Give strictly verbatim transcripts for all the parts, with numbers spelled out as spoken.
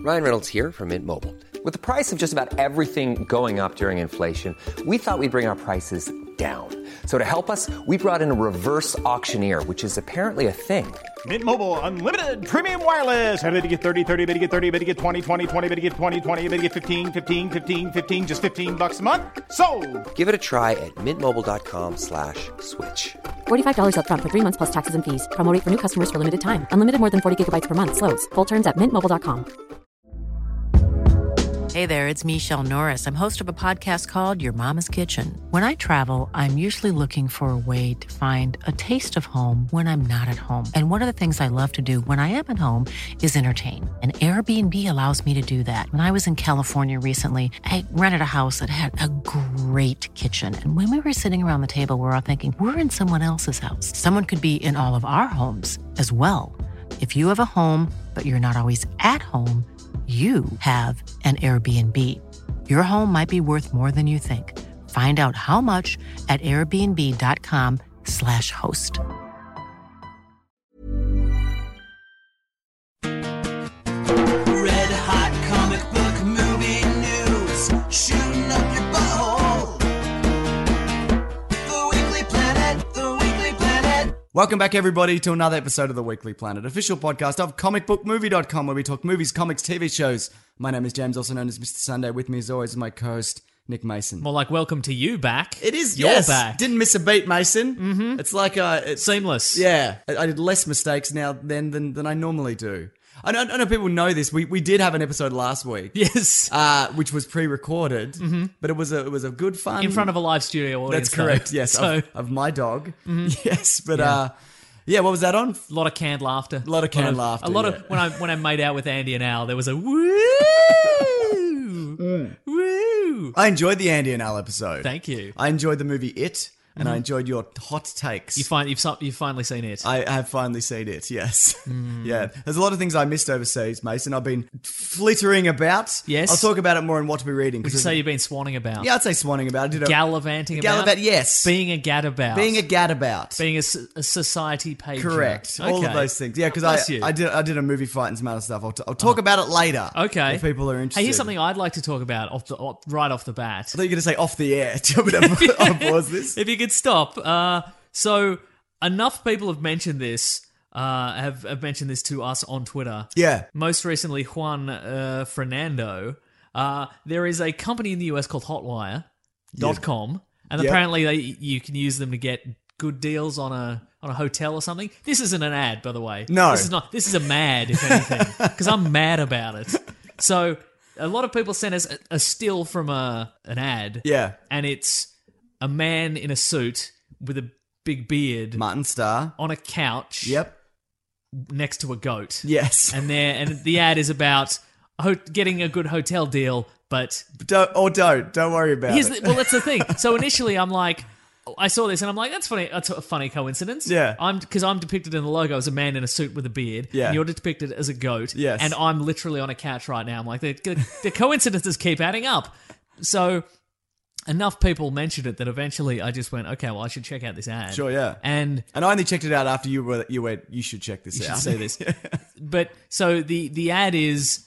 Ryan Reynolds here from Mint Mobile. With the price of just about everything going up during inflation, we thought we'd bring our prices down. So to help us, we brought in a reverse auctioneer, which is apparently a thing. Mint Mobile Unlimited Premium Wireless. How to get thirty, thirty, how to get thirty, how to get twenty, twenty, twenty, how to get twenty, twenty, how to get fifteen, fifteen, fifteen, fifteen, just fifteen bucks a month? Sold! Give it a try at mintmobile.com slash switch. forty-five dollars up front for three months plus taxes and fees. Promo rate for new customers for limited time. Unlimited more than forty gigabytes per month. Slows full terms at mint mobile dot com. Hey there, it's Michelle Norris. I'm host of a podcast called Your Mama's Kitchen. When I travel, I'm usually looking for a way to find a taste of home when I'm not at home. And one of the things I love to do when I am at home is entertain. And Airbnb allows me to do that. When I was in California recently, I rented a house that had a great kitchen. And when we were sitting around the table, we were all thinking, we're in someone else's house. Someone could be in all of our homes as well. If you have a home, but you're not always at home, you have an Airbnb. Your home might be worth more than you think. Find out how much at airbnb.com slash host. Red hot comic book movie news, shooting up your butthole. The Weekly Planet, The Weekly Planet. Welcome back, everybody, to another episode of The Weekly Planet, official podcast of comic book movie dot com, where we talk movies, comics, T V shows. My name is James, also known as Mister Sunday. With me, as always, is my co-host, Nick Mason. More like welcome to you back. It is, You're yes. back. Didn't miss a beat, Mason. Mm-hmm. It's like... Uh, it's, Seamless. Yeah. I, I did less mistakes now then than, than I normally do. I know, I know people know this. We we did have an episode last week. Yes. Uh, which was pre-recorded, mm-hmm. but it was a it was a good fun... In front of a live studio audience. That's correct, though. yes. So, Of, of my dog. Mm-hmm. Yes, but... Yeah. uh Yeah, what was that on? a lot of canned laughter. A lot of canned laughter, A lot yeah. of when I when I made out with Andy and Al, there was a woo, Mm. woo. I enjoyed the Andy and Al episode. Thank you. I enjoyed the movie It, and I enjoyed your hot takes. You find you've so- you've finally seen it. I have finally seen it, yes. Mm. Yeah. There's a lot of things I missed overseas, Mason. I've been flittering about. Yes. I'll talk about it more in What to Be Reading. Would you say you've been swanning about? Yeah, I'd say swanning about. I did a, Gallivanting about? Gallivant, yes. Being a gadabout. Being a gadabout. Being a, s- a society page. Correct. All of Okay. those things. Yeah, because Bless I, you. I did I did a movie fight and some other stuff. I'll, t- I'll talk about it later. Okay. If people are interested. Hey, here's something I'd like to talk about off the, off, right off the bat. I thought you were going to say off the air. Do you want me to I'll pause this? If you could stop. Uh, so enough people have mentioned this, uh, have, have mentioned this to us on Twitter. Yeah. Most recently, Juan uh, Fernando. Uh, there is a company in the U S called Hotwire dot com, and Yeah. apparently they, you can use them to get good deals on a on a hotel or something. This isn't an ad, by the way. No. This is not. This is a mad, if anything, because I'm mad about it. So a lot of people sent us a, a still from a an ad. Yeah. And it's a man in a suit with a big beard Martin Starr. on a couch Yep. next to a goat. Yes. And there, and the ad is about ho- getting a good hotel deal, but Don't, or don't. Don't worry about here's it. the, well, that's the thing. So initially, I'm like, I saw this and I'm like, that's funny. That's a funny coincidence. Yeah. I'm because I'm depicted in the logo as a man in a suit with a beard. Yeah. And you're depicted as a goat. Yes. And I'm literally on a couch right now. I'm like, the, the, the coincidences keep adding up. So enough people mentioned it that eventually I just went, okay, well, I should check out this ad. Sure, yeah. And And I only checked it out after you were you went, you should check this you out. should see this. But so the the ad is,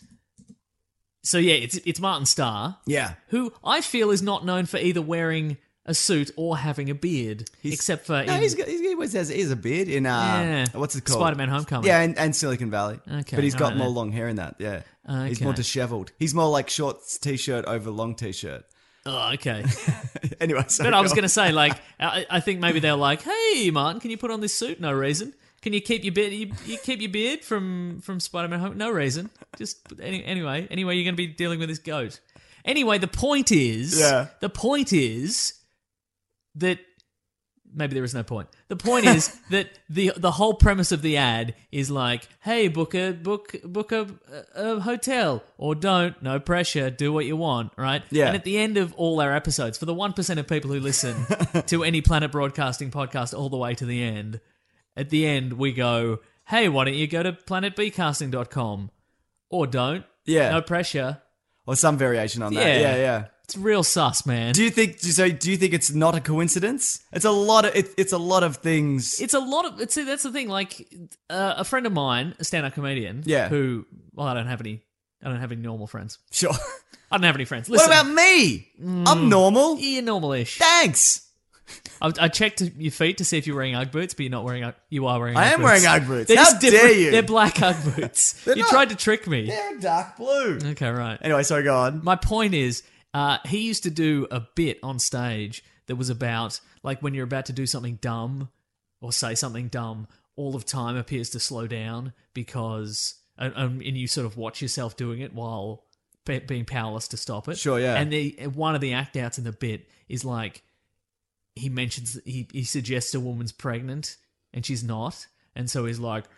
so yeah, it's it's Martin Starr, Yeah. who I feel is not known for either wearing a suit or having a beard, except for No, in he's got, he always has, he has a beard in, uh, Yeah. what's it called? Spider-Man Homecoming. Yeah, and, and Silicon Valley. Okay, But he's got alright more then. long hair in that, yeah. He's Okay. more disheveled. He's more like short t-shirt over long t-shirt. Oh, okay. Anyway, sorry. But I was go going to say, like, I, I think maybe they're like, hey, Martin, can you put on this suit? No reason. Can you keep your beard? You, you keep your beard from from Spider-Man Home? No reason. Just any, anyway. Anyway, you're going to be dealing with this goat. Anyway, the point is, Yeah. the point is that maybe there is no point. The point is that the the whole premise of the ad is like, hey, book a book book a, a hotel or don't, no pressure, do what you want, right? Yeah. And at the end of all our episodes, for the one percent of people who listen to any Planet Broadcasting podcast all the way to the end, at the end we go, hey, why don't you go to planet b casting dot com or don't? Yeah. No pressure. Or some variation on that. Yeah. Yeah, yeah. It's real sus, man. Do you think? So, do you think it's not a coincidence? It's a lot of. It, it's a lot of things. It's a lot of. It's that's the thing. Like uh, a friend of mine, a stand-up comedian, Yeah. who well, I don't have any I don't have any normal friends. Sure. I don't have any friends. What Listen, about me? I'm normal. you're normal-ish. Thanks. I, I checked your feet to see if you're wearing Ugg boots, but you're not wearing Ugg. You are wearing. I Ugg am boots. wearing Ugg boots. They're How just different- dare you? They're black Ugg boots. you not. tried to trick me. They're dark blue. Okay, right. Anyway, sorry, go on. My point is, uh, he used to do a bit on stage that was about, like, when you're about to do something dumb or say something dumb, all of time appears to slow down because, um, and you sort of watch yourself doing it while be- being powerless to stop it. Sure, yeah. And the one of the act outs in the bit is like, he mentions, he, he suggests a woman's pregnant and she's not. And so he's like,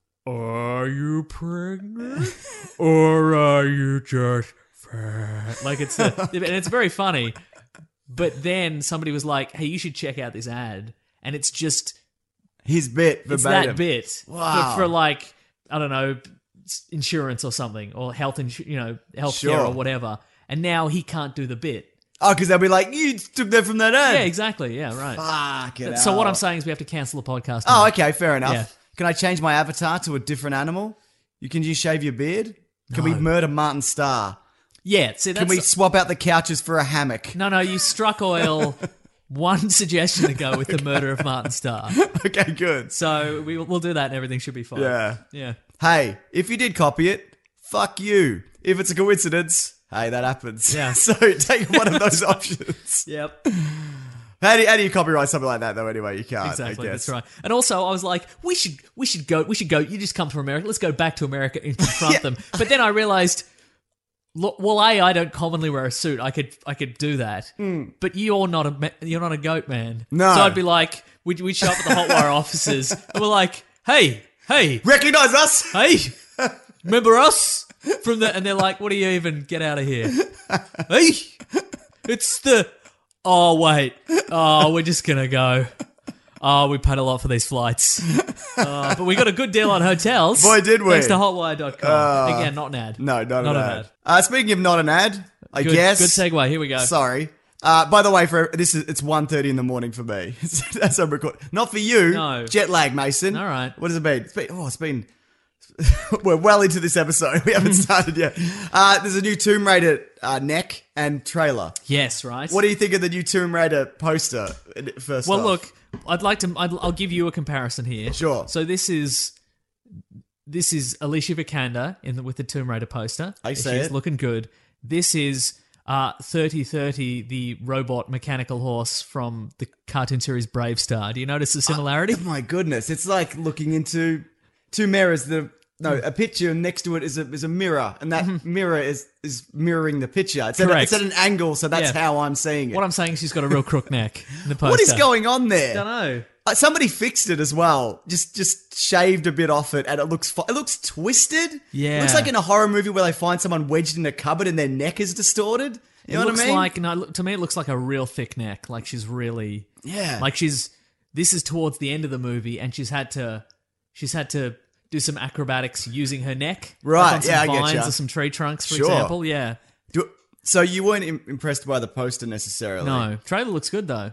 are you pregnant? Or are you just fat? Like, it's, a, and it's very funny. But then somebody was like, hey, you should check out this ad. And it's just, His bit, it's verbatim. that bit. Wow. For, for like, I don't know, insurance or something, or health, insu- you know, healthcare Sure. or whatever. And now he can't do the bit. Oh, because they'll be like, you took that from that ad. Yeah, exactly. Yeah, right. Fuck it So what I'm out. saying is we have to cancel the podcast. Oh, now. okay, fair enough. Yeah. Can I change my avatar to a different animal? You can you shave your beard? Can we murder Martin Starr? Yeah, see, that's... Can we swap out the couches for a hammock? No, no, you struck oil one suggestion ago with the murder of Martin Starr. Okay, good. So we, we'll do that and everything should be fine. Yeah. Yeah. Hey, if you did copy it, fuck you. If it's a coincidence, hey, that happens. Yeah. So take one of those options. Yep. How do, you, how do you copyright something like that, though, anyway? You can't, Exactly, I guess. that's right. And also, I was like, we should, we should go, we should go. You just come from America. Let's go back to America and confront Yeah. them. But then I realized, look, well, a, I don't commonly wear a suit. I could, I could do that. But you're not a, ma- you're not a goat man. No. So I'd be like, we'd, we'd show up at the Hotwire offices, and we're like, hey, hey, Recognize us? hey, remember us from the? And they're like, what do you even get out of here? Hey, it's the. Oh wait, oh we're just gonna go. Oh, we paid a lot for these flights, uh, but we got a good deal on hotels. Boy, did we. Thanks to hotwire dot com. Again, not an ad. No, not, not an ad. Uh, speaking of not an ad, I Good, guess. good segue. Here we go. Sorry. Uh, by the way, for this is it's one thirty in the morning for me. That's I'm recording. Not for you. No. Jet lag, Mason. All right. What has it been? It's been oh, it's been. We're well into this episode. We haven't started yet. Uh, there's a new Tomb Raider uh, neck and trailer. Yes, right. What do you think of the new Tomb Raider poster? First, Well, off? look, I'd like to. I'd, I'll give you a comparison here. Sure. So this is this is Alicia Vikander in the, with the Tomb Raider poster. I see She's it. looking good. This is uh, thirty thirty, the robot mechanical horse from the cartoon series Brave Star. Do you notice the similarity? Oh my goodness, it's like looking into two mirrors. The no, a picture and next to it is a is a mirror, and that mirror is is mirroring the picture. It's at, Correct. it's at an angle, so that's Yeah. how I'm seeing it. What I'm saying is she's got a real crook neck in the poster. What is going on there? I don't know. Uh, somebody fixed it as well. Just just shaved a bit off it, and it looks fu- it looks twisted. Yeah. It looks like in a horror movie where they find someone wedged in a cupboard and their neck is distorted. You It know looks what I mean? like no. look- To me, it looks like a real thick neck. Like she's really Yeah. Like she's. This is towards the end of the movie, and she's had to. She's had to do some acrobatics using her neck. Right, Like on some yeah, I get vines ya. or some tree trunks, for Sure. example. Yeah. Do- so you weren't Im- impressed by the poster necessarily? No. Trailer looks good though.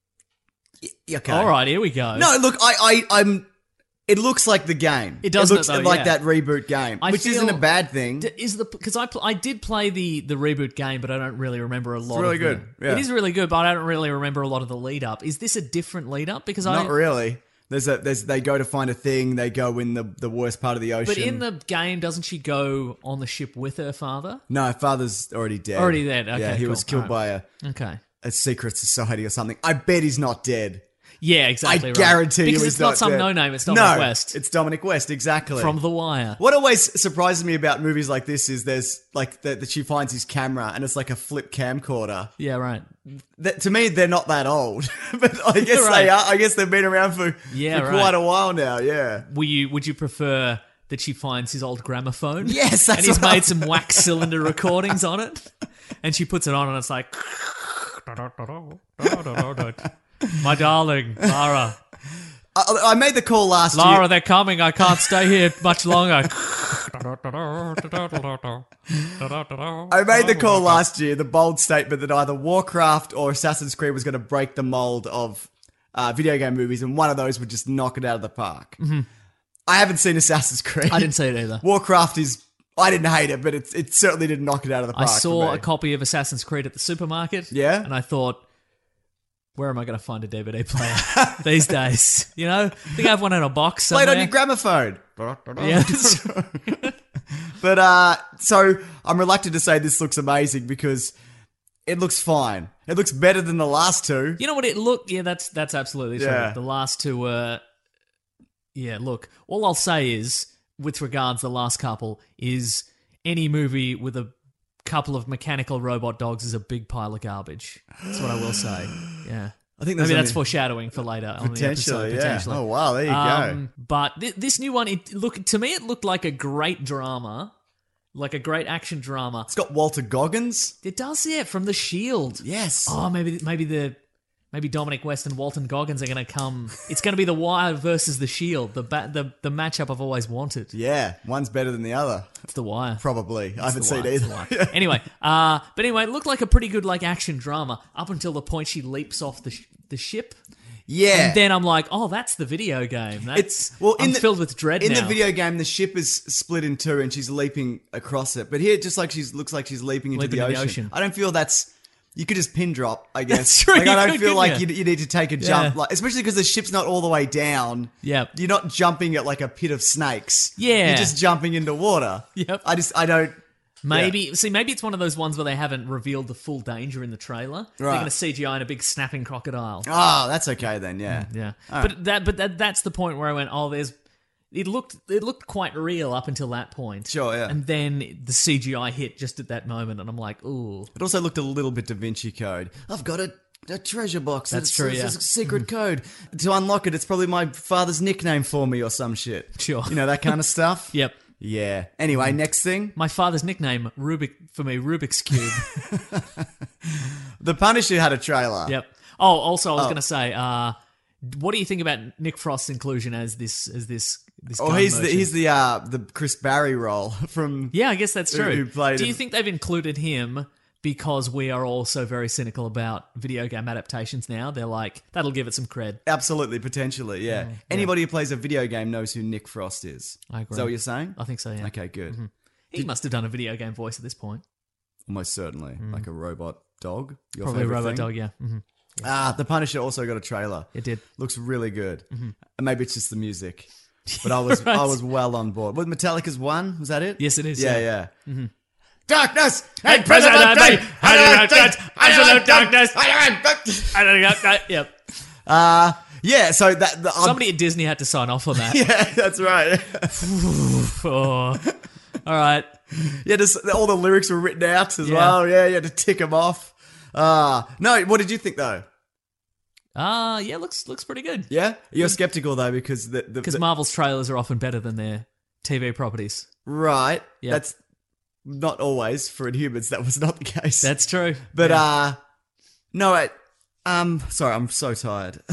Y- okay. All right, here we go. No, look, I, I, I'm. It looks like the game. It does looks look, though, like yeah. that reboot game, I which feel- isn't a bad thing. D- Is the because I pl- I did play the the reboot game, but I don't really remember a lot. really of good, the- yeah. It is really good, but I don't really remember a lot of the lead up. Is this a different lead up? Because I Not really. There's a there's they go to find a thing. They go in the the worst part of the ocean. But in the game, doesn't she go on the ship with her father? no, father's already dead. Already dead, okay, yeah, he cool. was killed Alright. by a, Okay. a secret society or something. I bet he's not dead. Yeah, exactly. I right. guarantee because you it's he's not, not some dead. no name. It's Dominic no, West It's Dominic West, exactly. from The Wire. What always surprises me about movies like this is there's like that, that she finds his camera and it's like a flip camcorder. Yeah, right. That, to me, they're not that old, but I guess Right. they are. I guess they've been around for, Yeah, for right. quite a while now. Yeah. Will you? Would you prefer that she finds his old gramophone? Yes, that's and he's what I- made some wax cylinder recordings on it, and she puts it on, and it's like, my darling Lara, I, I made the call last Lara, year. they're coming. I can't stay here much longer. I made the call last year. The bold statement that either Warcraft or Assassin's Creed was going to break the mold of uh, video game movies, and one of those would just knock it out of the park. I haven't seen Assassin's Creed. I didn't see it either. Warcraft is I didn't hate it, but it, it certainly didn't knock it out of the I park. for saw me. a copy of Assassin's Creed at the supermarket. Yeah? And I thought, where am I going to find a D V D player these days? You know? I think I have one in a box Play somewhere. it on your gramophone. Yeah. But, uh, so I'm reluctant to say this looks amazing because it looks fine. It looks better than the last two. You know what it looked? Yeah, that's that's absolutely true. Yeah. The last two were, yeah. Look, all I'll say is, with regards to the last couple, is any movie with a couple of mechanical robot dogs is a big pile of garbage. That's what I will say. Yeah, I think maybe there's that's only- foreshadowing for later on the Potentially, episode. yeah. Potentially. Oh, wow, there you go. Um, but th- this new one, it look to me, it looked like a great drama, like a great action drama. It's got Walter Goggins. It does, yeah, from The Shield. Yes. Oh, maybe maybe the maybe Dominic West and Walton Goggins are going to come. It's going to be The Wire versus The Shield, the ba- the the matchup I've always wanted. Yeah, one's better than the other. It's The Wire. Probably. I haven't The seen Wire, it's The either. Wire. Anyway, uh, but anyway, it looked like a pretty good like action drama up until the point she leaps off the sh- the ship. Yeah. And then I'm like, oh, that's the video game. That's, It's well in I'm the, filled with dread In now. the video game, the ship is split in two, and she's leaping across it. But here, it just like she's looks like she's leaping into Leaping the, in the ocean. ocean. I don't feel that's. You could just pin drop, I guess. That's true, Like, I you don't could, feel like couldn't you, you? you need to take a jump, Yeah. like especially because the ship's not all the way down. Yep. You're not jumping at like a pit of snakes. Yeah. You're just jumping into water. Yep. I just I don't. Maybe see, maybe it's one of those ones where they haven't revealed the full danger in the trailer. They're Right. going to C G I in a big snapping crocodile. Oh, that's okay then. Yeah. Yeah, All but that, but that, that's the point where I went, oh, there's. It looked, it looked quite real up until that point. Sure, yeah. And then the C G I hit just at that moment, and I'm like, ooh. It also looked a little bit Da Vinci Code. I've got a, a treasure box. That's It's- true, it's yeah. a secret code. To unlock it, it's probably my father's nickname for me or some shit. Sure. You know, that kind of stuff? Yep. Yeah. Anyway, next thing. My father's nickname, Rubik, for me, Rubik's Cube. The Punisher had a trailer. Yep. Oh, also, I was Oh. going to say, uh, what do you think about Nick Frost's inclusion as this, as this, this? Oh, gun he's the, merchant? he's the, uh, the Chris Barry role from... Yeah, I guess that's who- true. who played Do you him. think they've included him because we are all so very cynical about video game adaptations now? They're like, that'll give it some cred. Absolutely, potentially, yeah. Anybody who plays a video game knows who Nick Frost is. I agree. Is that what you're saying? I think so, yeah. Okay, good. He must have done a video game voice at this point. Almost certainly. Like a robot dog. Your Probably a favorite robot thing? dog, yeah. hmm Ah, The Punisher also got a trailer. It did. Looks really good. And maybe it's just the music. But I was Right. I was well on board. Was Metallica's one? Was that it? Yes, it is, Yeah, yeah. yeah. Darkness! Hey, President of Day! Absolute darkness! I don't know. Yep. Uh, yeah, so that... The, um, Somebody at Disney had to sign off on that. Yeah, that's right. Oh. All right. Yeah, just, all the lyrics were written out as Yeah. well. Yeah, you had to tick them off. Uh, no, what did you think, though? Uh, yeah, looks looks pretty good. Yeah? You're skeptical, though, because... the, the, Because the Marvel's trailers are often better than their T V properties. Right. Yeah. That's not always. For Inhumans, that was not the case. That's true. But, Yeah. uh... No, I... Um, sorry, I'm so tired.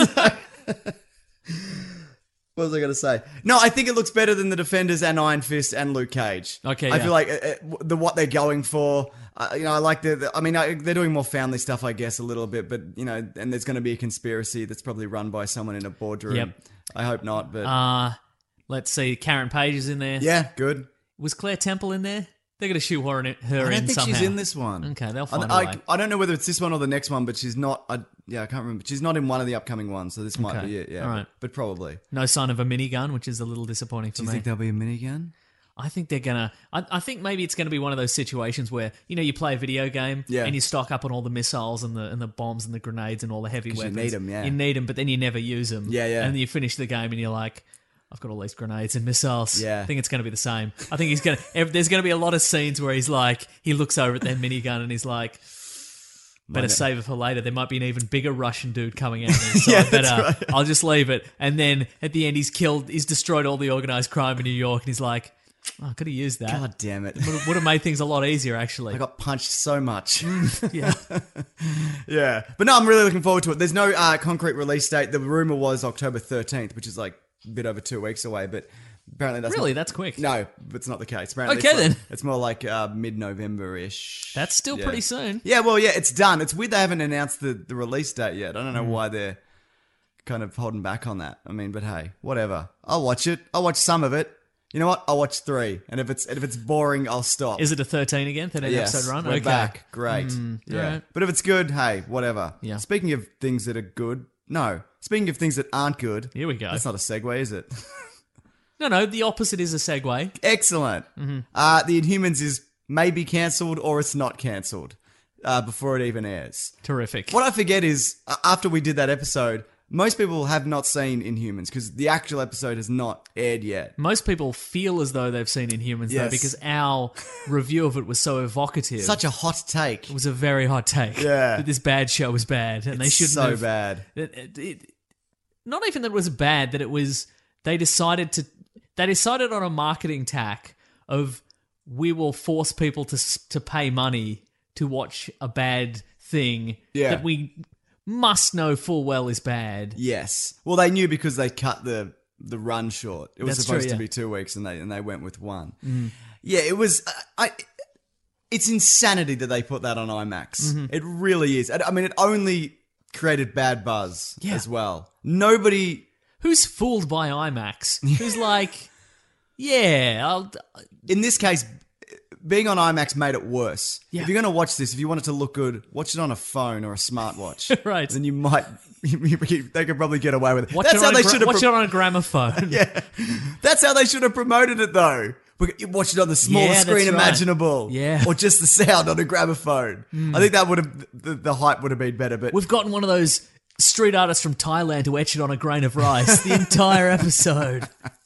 What was I going to say? No, I think it looks better than the Defenders and Iron Fist and Luke Cage. Okay, I yeah. feel like uh, uh, the what they're going for. Uh, you know, I like the. the I mean, I, they're doing more family stuff, I guess, a little bit. But you know, and there's going to be a conspiracy that's probably run by someone in a boardroom. Yep. I hope not, but Uh, let's see. Karen Page is in there. yeah, good. Was Claire Temple in there? They're going to shoehorn it- her I don't in think somehow. she's in this one. Okay, they'll I, find a I, way. I don't know whether it's this one or the next one, but she's not. I, yeah, I can't remember. She's not in one of the upcoming ones, so this might Okay. be it. Yeah, All right. but probably. No sign of a minigun, which is a little disappointing for Do you me. think there'll be a minigun? I think they're gonna. I, I think maybe it's gonna be one of those situations where you know you play a video game Yeah. and you stock up on all the missiles and the and the bombs and the grenades and all the heavy 'Cause you weapons. need 'em, yeah. You need them, but then you never use them. Yeah, yeah. And then you finish the game and you're like, I've got all these grenades and missiles. Yeah. I think it's gonna be the same. I think he's gonna. ev- There's gonna be a lot of scenes where he's like, he looks over at their minigun and he's like. Better Might- save it for later. There might be an even bigger Russian dude coming at me, so Yeah, I better. that's right. I'll just leave it. And then at the end, he's killed. He's destroyed all the organized crime in New York, and he's like, oh, "I could have used that. God damn it! Would, would have made things a lot easier, actually." I got punched so much. yeah, Yeah, but no, I'm really looking forward to it. There's no uh, concrete release date. The rumor was October thirteenth, which is like a bit over two weeks away. But apparently, that's really, not, that's quick. no, it's not the case. Apparently, Okay, it's like- then. it's more like uh, mid-November ish. That's still Yeah. pretty soon. Yeah, well, yeah, it's done. It's weird they haven't announced the, the release date yet. I don't Hmm. know why they're kind of holding back on that. I mean, but hey, whatever. I'll watch it. I'll watch some of it. You know what? I'll watch three, and if it's and if it's boring, I'll stop. Is it a thirteen again? thirteen yes, episode run? we're Okay. back. Great. yeah. alright. But if it's good, hey, whatever. Yeah. Speaking of things that are good, no. Speaking of things that aren't good, Here we go. That's not a segue, is it? No, no, the opposite is a segue. Excellent. Uh, the Inhumans is maybe cancelled or it's not cancelled uh, before it even airs. Terrific. What I forget is, uh, after we did that episode, most people have not seen Inhumans because the actual episode has not aired yet. Most people feel as though they've seen Inhumans, though, Yes. because our review of it was so evocative. Such a hot take. It was a very hot take. Yeah. That this bad show was bad, and they It's shouldn't so have. bad. It, it, it- not even that it was bad, that it was. They decided to. They decided on a marketing tack of we will force people to s- to pay money to watch a bad thing Yeah. that we must know full well is bad. Yes. Well, they knew because they cut the the run short. It was That's supposed true, to yeah. be two weeks, and they and they went with one. Yeah, it was. Uh, I. It's insanity that they put that on IMAX. Mm-hmm. It really is. I I mean, it only created bad buzz Yeah. as well. Nobody. Who's fooled by IMAX? Who's like, yeah, I'll. In this case, being on IMAX made it worse. Yeah. If you're going to watch this, if you want it to look good, watch it on a phone or a smartwatch. Right. Then you might. They could probably get away with it. Watch That's it how on they a gra- should have. watch it on a gramophone. Yeah, that's how they should have promoted it, though. We- You watch it on the smallest Yeah, that's screen right. imaginable, Yeah. or just the sound on a gramophone. I think that would have the, the hype would have been better. But We've gotten one of those street artists from Thailand to etch it on a grain of rice the entire episode.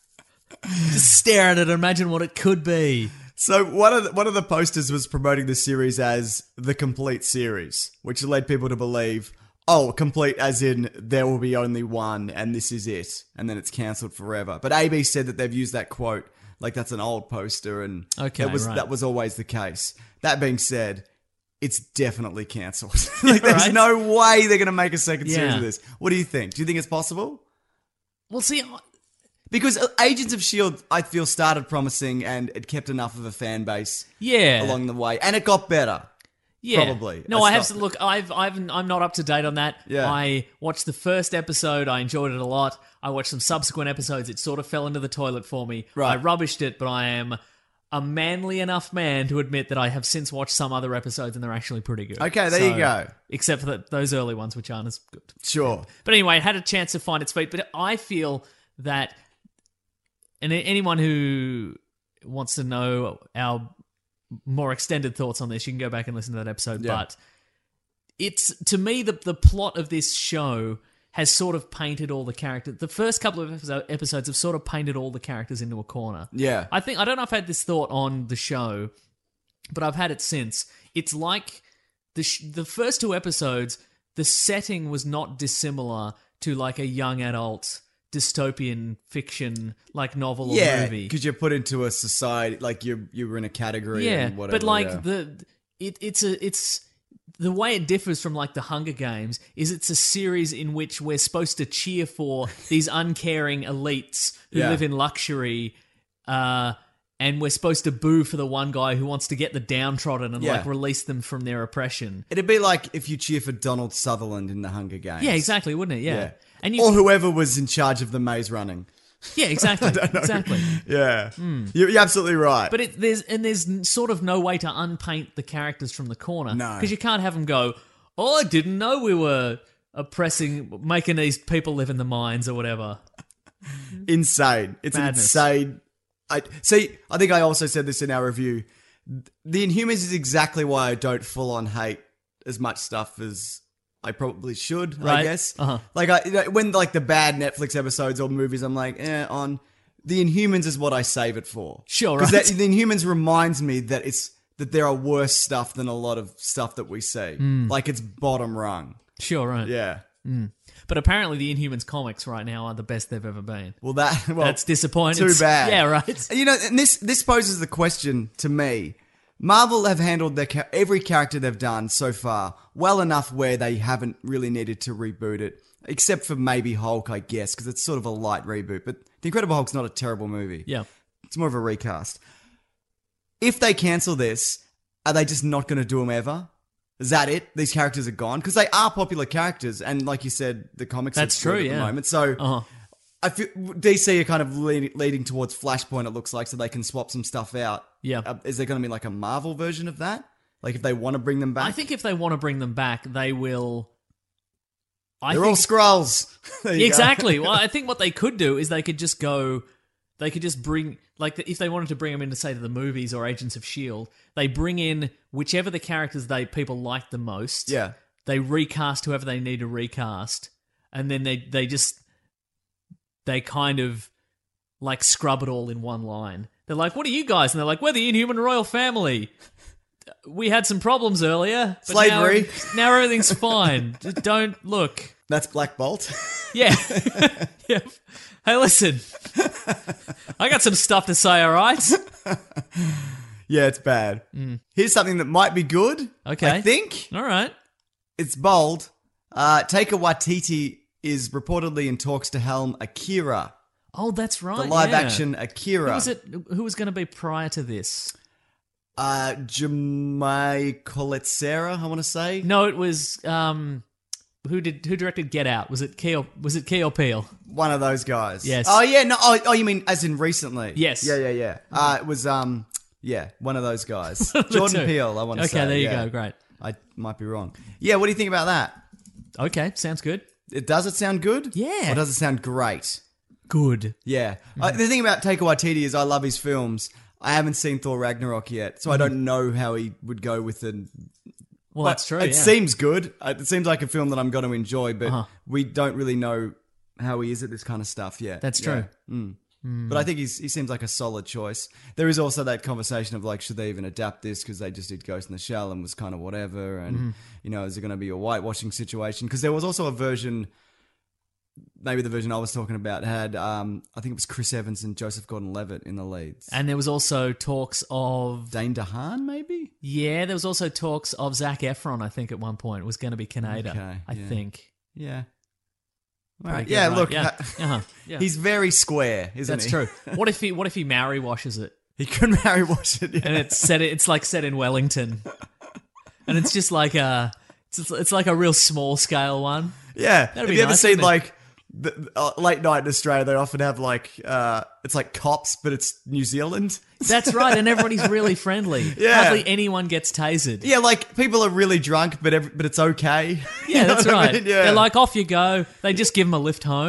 Just stare at it and imagine what it could be. so one of the, one of the posters was promoting the series as the complete series, which led people to believe, oh, complete as in there will be only one, and this is it, and then it's cancelled forever. But A B said that they've used that quote like that's an old poster, and Okay, that was right. that was always the case. That being said, it's definitely cancelled. Like, there's Right. no way they're going to make a second series Yeah. of this. What do you think? Do you think it's possible? Well, see, I- Because uh, Agents of S H I E L D, I feel, started promising, and it kept enough of a fan base yeah, along the way, and it got better. yeah. probably. No, I I have stopped to look. I've, I've, I'm not up to date on that. Yeah. I watched the first episode. I enjoyed it a lot. I watched some subsequent episodes. It sort of fell into the toilet for me. Right. I rubbished it, but I am a manly enough man to admit that I have since watched some other episodes, and they're actually pretty good. Okay, there you go. Except for the, those early ones, which aren't as good. Sure. But anyway, it had a chance to find its feet. But I feel that, and anyone who wants to know our more extended thoughts on this, you can go back and listen to that episode. Yeah. But it's, to me, the the plot of this show has sort of painted all the characters. The first couple of episode, episodes have sort of painted all the characters into a corner. Yeah. I think I don't know if I had this thought on the show, but I've had it since. It's like the sh- the first two episodes, the setting was not dissimilar to like a young adult dystopian fiction like novel or Yeah, movie. because you're put into a society, like you you were in a category. Yeah, and whatever, but like yeah. the it it's a it's the way it differs from like the Hunger Games is it's a series in which we're supposed to cheer for these uncaring elites who Yeah. live in luxury, uh, and we're supposed to boo for the one guy who wants to get the downtrodden and Yeah. like release them from their oppression. It'd be like if you cheer for Donald Sutherland in the Hunger Games. Yeah, exactly, wouldn't it? Yeah, Yeah. and you, Or whoever was in charge of the maze running. yeah, exactly, exactly. Yeah. You're, you're absolutely right. But it, there's and there's n- sort of no way to unpaint the characters from the corner. No. Because you can't have them go, oh, I didn't know we were oppressing, making these people live in the mines or whatever. insane. It's Madness. insane. I see. I think I also said this in our review. The Inhumans is exactly why I don't full on hate as much stuff as I probably should. I Right. guess. Uh-huh. Like I, you know, when like the bad Netflix episodes or movies, I'm like, eh, on. The Inhumans is what I save it for. Sure, Because right. the Inhumans reminds me that it's that there are worse stuff than a lot of stuff that we see. Hmm. Like it's bottom rung. Sure, right. Yeah. But apparently the Inhumans comics right now are the best they've ever been. Well, that well, That's disappointing. Too It's- bad. Yeah, right. You know, and this this poses the question to me. Marvel have handled their ca- every character they've done so far well enough where they haven't really needed to reboot it, except for maybe Hulk, I guess, because it's sort of a light reboot. But The Incredible Hulk's not a terrible movie. Yeah. It's more of a recast. If they cancel this, are they just not going to do them ever? Is that it? These characters are gone? Because they are popular characters, and like you said, the comics That's are good true, at the yeah. moment. So Uh-huh. I feel D C are kind of leading, leading towards Flashpoint, it looks like, so they can swap some stuff out. Yeah. Uh, is there going to be like a Marvel version of that? Like if they want to bring them back? I think if they want to bring them back, they will. I They're think, all Skrulls. There you go. Exactly. Well, I think what they could do is they could just go. They could just bring, like, if they wanted to bring them into, say, to the movies or Agents of S H I E L D, they bring in whichever the characters they people like the most. Yeah. They recast whoever they need to recast, and then they they just they kind of like scrub it all in one line. They're like, "What are you guys?" And they're like, "We're the Inhuman Royal Family. We had some problems earlier, but Slavery. Now, now everything's fine. Just don't look." That's Black Bolt. Yeah. Yeah. Hey, listen. I got some stuff to say, all right? Yeah, it's bad. Here's something that might be good. Okay. I think. All right. It's bold. Uh, Taika Waititi is reportedly in talks to helm Akira, Oh, that's right. the live yeah. action Akira. Who was it? Who was going to be prior to this? Uh, Jemai Coletsera, I want to say. No, it was um, who did who directed Get Out? Was it Key or was it Key or Peele? One of those guys. Yes. Oh yeah. No. Oh, oh, you mean as in recently? Yes. Yeah. Yeah. Yeah. Uh, it was um. Yeah, one of those guys. Jordan two. Peele. I want to Okay, say. there you yeah. go. Great. I might be wrong. Yeah. What do you think about that? Okay, sounds good. It does it sound good? Yeah. Or does it sound great? Good. Yeah. Uh, the thing about Taika Waititi is I love his films. I haven't seen Thor Ragnarok yet, so I don't know how he would go with it. Well, But that's true. It yeah. seems good. It seems like a film that I'm going to enjoy, but Uh-huh. we don't really know how he is at this kind of stuff yet. That's Yeah. true. Mm. But I think he's, he seems like a solid choice. There is also that conversation of like, should they even adapt this because they just did Ghost in the Shell and was kind of whatever, and Mm-hmm. you know, is it going to be a whitewashing situation? Because there was also a version. Maybe the version I was talking about had, um, I think it was Chris Evans and Joseph Gordon-Levitt in the leads. And there was also talks of Dane DeHaan, maybe? yeah, there was also talks of Zac Efron. I think at one point was going to be Canada. Okay, I yeah. think. Yeah. All Pretty right. good, Yeah, right? look, Yeah. ha- Uh-huh. Yeah. he's very square, isn't That's he? true. What if he what if he Maori washes it He could marry Washington. Yeah. and it's set it's like set in Wellington, and it's just like a it's it's like a real small scale one. Yeah. That'd Have be you ever nice, seen wouldn't it? like the, uh, late night in Australia? They often have like uh, it's like Cops, but it's New Zealand. That's right, and everybody's really friendly. Yeah. Hardly anyone gets tasered. Yeah, like people are really drunk, but every, but it's okay. Yeah, You know that's what I right. mean? Yeah. They're like, off you go. They just give them a lift home.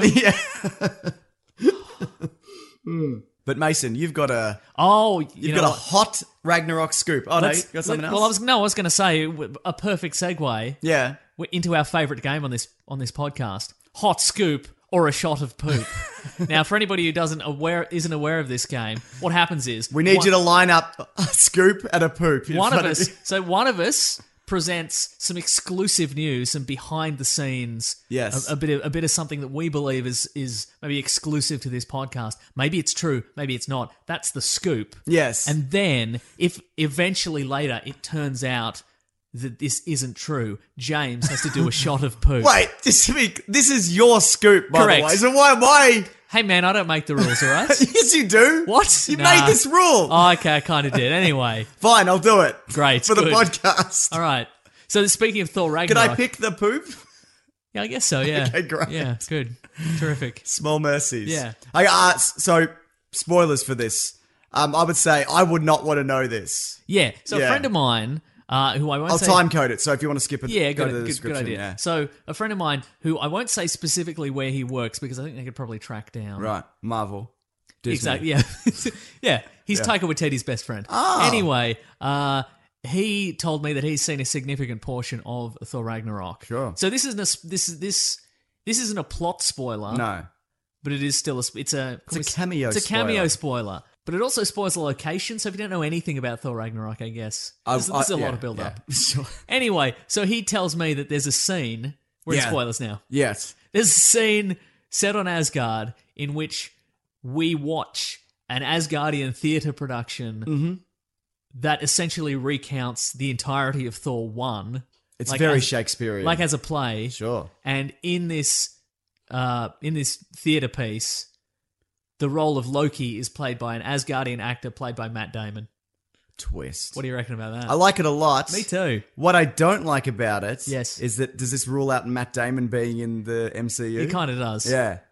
But Mason, you've got a Oh, you you've know got a what? hot Ragnarok scoop. Oh no, you Let's- got something let- else? Well, I was no, I was going to say a perfect segue yeah. into our favourite game on this on this podcast: hot scoop or a shot of poop. Now, for anybody who doesn't aware isn't aware of this game, what happens is We need one, you to line up a scoop and a poop. in one of front us. you. So one of us presents some exclusive news, some behind the scenes. Yes. a, a bit of a bit of something that we believe is is maybe exclusive to this podcast. Maybe it's true, maybe it's not. That's the scoop. Yes. And then, if eventually later it turns out that this isn't true, James has to do a shot of poop. Wait, just to be, this is your scoop, by Correct. the way. So why am I? Hey man, I don't make the rules, all right? Yes, you do. What? You Nah. made this rule. Oh, okay, I kind of did. Anyway, Fine, I'll do it. Great, for the good. podcast. all right. So speaking of Thor Can Ragnarok, I pick the poop? yeah, I guess so. Yeah. Okay, great. Yeah, good, terrific. Small mercies. Yeah. I uh, so spoilers for this. Um, I would say I would not want to know this. Yeah. So a Yeah. friend of mine, uh, who I won't I'll say. time code it. So if you want to skip it, Yeah, go good, to the good, good description. idea. Yeah. So a friend of mine, who I won't say specifically where he works because I think they could probably track down. Right. Marvel. Disney. Exactly. Yeah. Yeah. He's Taika Waititi's best friend. Oh. Anyway, uh, he told me that he's seen a significant portion of Thor Ragnarok. Sure. So this isn't a this is this this isn't a plot spoiler. No. But it is still a it's a It's a cameo It's a cameo spoiler. spoiler. But it also spoils the location. So if you don't know anything about Thor Ragnarok, I guess there's, I- there's a I- lot yeah, of build yeah. up. Sure. Anyway, so he tells me that there's a scene. We're in Yeah. spoilers now. Yes. There's a scene set on Asgard in which we watch an Asgardian theatre production Mm-hmm. that essentially recounts the entirety of Thor one. It's like very as- Shakespearean. Like as a play. Sure. And in this uh, in this theatre piece, the role of Loki is played by an Asgardian actor played by Matt Damon. Twist. What do you reckon about that? I like it a lot. Me too. What I don't like about it Yes. is that does this rule out Matt Damon being in the M C U? He kind of does. Yeah.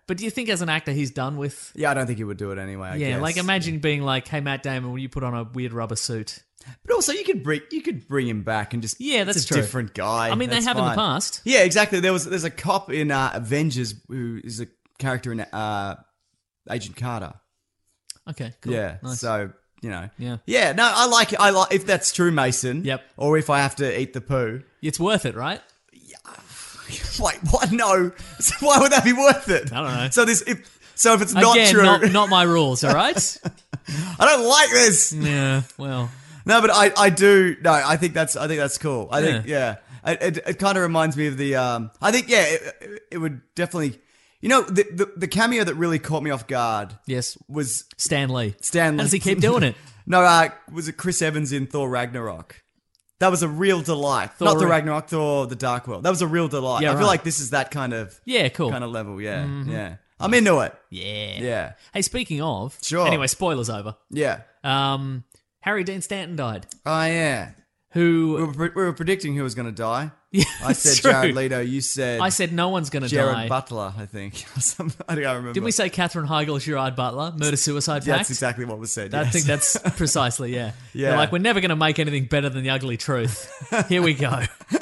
But do you think as an actor he's done with? Yeah, I don't think he would do it anyway. I yeah, guess. like imagine being like, "Hey, Matt Damon, will you put on a weird rubber suit?" But also, you could bring you could bring him back and just Yeah, that's it's a true. different guy. I mean, they That's have in the fine. past. Yeah, exactly. There was there's a cop in uh, Avengers who is a character in uh, Agent Carter. Okay, cool. Yeah, Nice. so you know, Yeah. yeah. No, I like it. I like if that's true, Mason. Yep. Or if I have to eat the poo. It's worth it, right? Wait, what? No. So why would that be worth it? I don't know. So this, if so, if it's not Again, true, not, not my rules, all right? I don't like this. Yeah, well, No, but I, I do. No, I think that's I think that's cool. I Yeah. think yeah. It, it, it kind of reminds me of the. Um, I think yeah. It, it would definitely. You know, the, the the cameo that really caught me off guard yes, was Stan Lee. Stan Lee. How does he keep doing it? No, uh, was it Chris Evans in Thor Ragnarok? That was a real delight. Thor Not the Ra- Ragnarok, Thor the Dark World. That was a real delight. Yeah, I feel right. like this is that kind of Yeah, cool. kind of level. Yeah, yeah. I'm into it. Yeah. Yeah, Hey, speaking of, Sure. Anyway, spoilers over. yeah. Um, Harry Dean Stanton died. Oh yeah. Who We were, pre- we were predicting who was going to die. Yeah, I said it's true. Jared Leto. You said I said no one's going to Jared die. Butler. I think. Some- I don't remember. Didn't we say Katherine Heigl, Gerard Butler, murder suicide pact? That's exactly what was said. I yes. think that's precisely yeah. Yeah. They're like, we're never going to make anything better than the ugly truth. Here we go.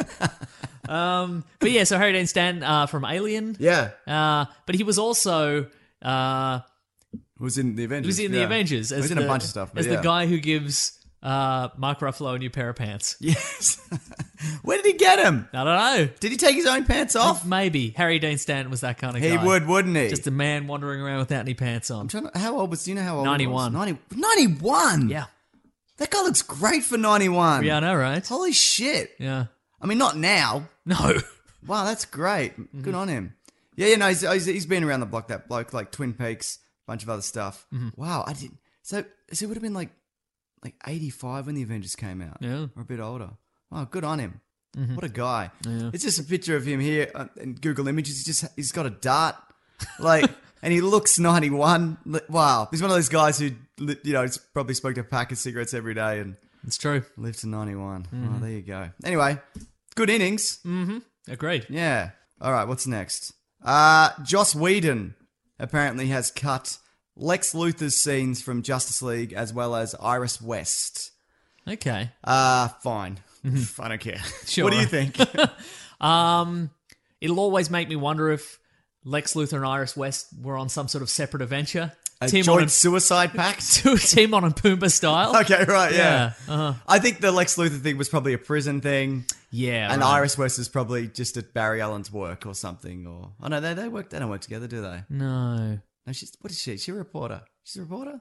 um, but yeah, so Harry Dean Stanton uh, from Alien. yeah. Uh, but he was also uh, Was in the Avengers. he was in the yeah. Avengers. As He was in the, a bunch of stuff. But as yeah. the guy who gives uh, Mark Ruffalo a new pair of pants. Yes. Where did he get him? I don't know. Did he take his own pants off? Maybe Harry Dean Stanton was that kind of He guy. would, wouldn't he? Just a man wandering around without any pants on. I'm trying to, how old was? Do you know how old? ninety-one. He was? ninety, ninety-one. Yeah. That guy looks great for ninety-one. Yeah, I know, right? Holy shit. Yeah. I mean, not now. No. Wow, that's great. Mm-hmm. Good on him. Yeah, yeah, no, he's, he's, he's been around the block, that bloke, like Twin Peaks, bunch of other stuff. Mm-hmm. Wow, I didn't. So, so it would have been like, like eighty-five when the Avengers came out. Yeah. Or a bit older. Wow, good on him. Mm-hmm. What a guy. It's just a picture of him here uh, in Google Images. He's just, he's got a dart. Like, and he looks ninety-one. Li- Wow. He's one of those guys who, li- you know, he's probably smoked a pack of cigarettes every day and It's true. lived to ninety-one. Mm-hmm. Oh, there you go. Anyway, good innings. Agreed. Yeah. All right, what's next? Uh, Joss Whedon apparently has cut Lex Luthor's scenes from Justice League as well as Iris West. Okay. Uh, fine. Mm-hmm. I don't care. Sure. What do you think? Um, it'll always make me wonder if Lex Luthor and Iris West were on some sort of separate adventure. A Team joint on suicide pact? a, Team on a Pumbaa style. Okay, right, yeah. Yeah. Uh-huh. I think the Lex Luthor thing was probably a prison thing. Yeah. And right. Iris West is probably just at Barry Allen's work or something. Or oh no, they they work. They don't work together, do they? No. No, she's what is she? She's a reporter. She's a reporter.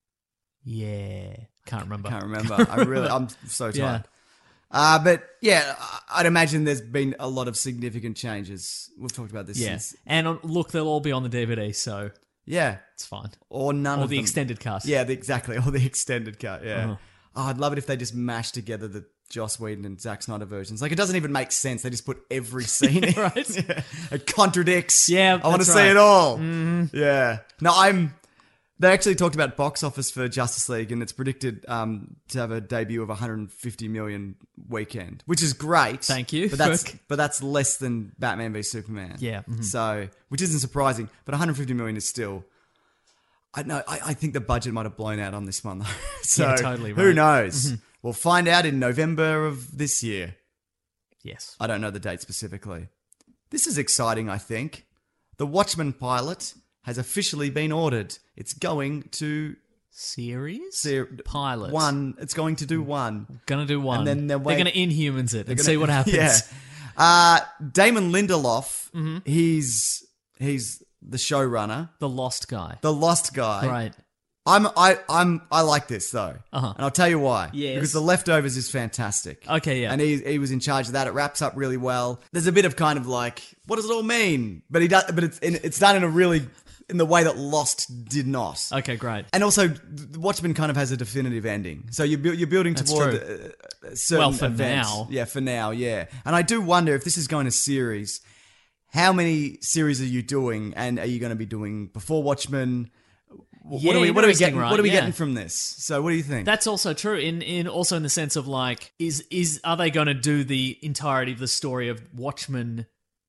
Yeah. Can't remember. Can't remember. I really, I'm so tired. Yeah. Uh, but yeah, I- I'd imagine there's been a lot of significant changes. We've talked about this Yeah. since. And uh, look, they'll all be on the D V D, so Yeah. it's fine. Or none Or of the them. extended cast. Yeah, the, exactly. Or the extended cut. Yeah. Uh-huh. Oh, I'd love it if they just mashed together the Joss Whedon and Zack Snyder versions. Like, it doesn't even make sense. They just put every scene in. Right. Yeah. It contradicts. Yeah, I want to that's see right. it all. Mm-hmm. Yeah. No, I'm. They actually talked about box office for Justice League, and it's predicted um, to have a debut of one hundred fifty million weekend, which is great. Thank you But that's for- but that's less than Batman v Superman. Yeah, mhm. So, which isn't surprising, but one hundred fifty million is still. I know. I, I think the budget might have blown out on this one though. So Yeah, totally who right. knows? We'll find out in November of this year. Yes. I don't know the date specifically. This is exciting, I think. The Watchmen pilot has officially been ordered. It's going to Series? ser- Pilot. one. It's going to do one. Gonna do one. And then they're they're wait- gonna Inhumans it and Gonna- see what happens. Yeah. Uh, Damon Lindelof. Mm-hmm. He's he's the showrunner, The Lost Guy. the Lost guy. Right. I'm I I'm I like this though, Uh-huh. and I'll tell you why. Yes. Because The Leftovers is fantastic. Okay, yeah. And he he was in charge of that. It wraps up really well. There's a bit of kind of like, what does it all mean? But he does. But it's in, it's done in a really in the way that Lost did not. Okay, great. And also, the Watchmen kind of has a definitive ending. So you're, bu- you're building That's toward true. a, a certain Well, for event. now. Yeah, for now, yeah. And I do wonder if this is going to series, how many series are you doing? And are you going to be doing before Watchmen? What Yeah, are we, what are we interesting, getting? right? What are we Yeah. getting from this? So what do you think? That's also true. In in also in the sense of like, is is are they going to do the entirety of the story of Watchmen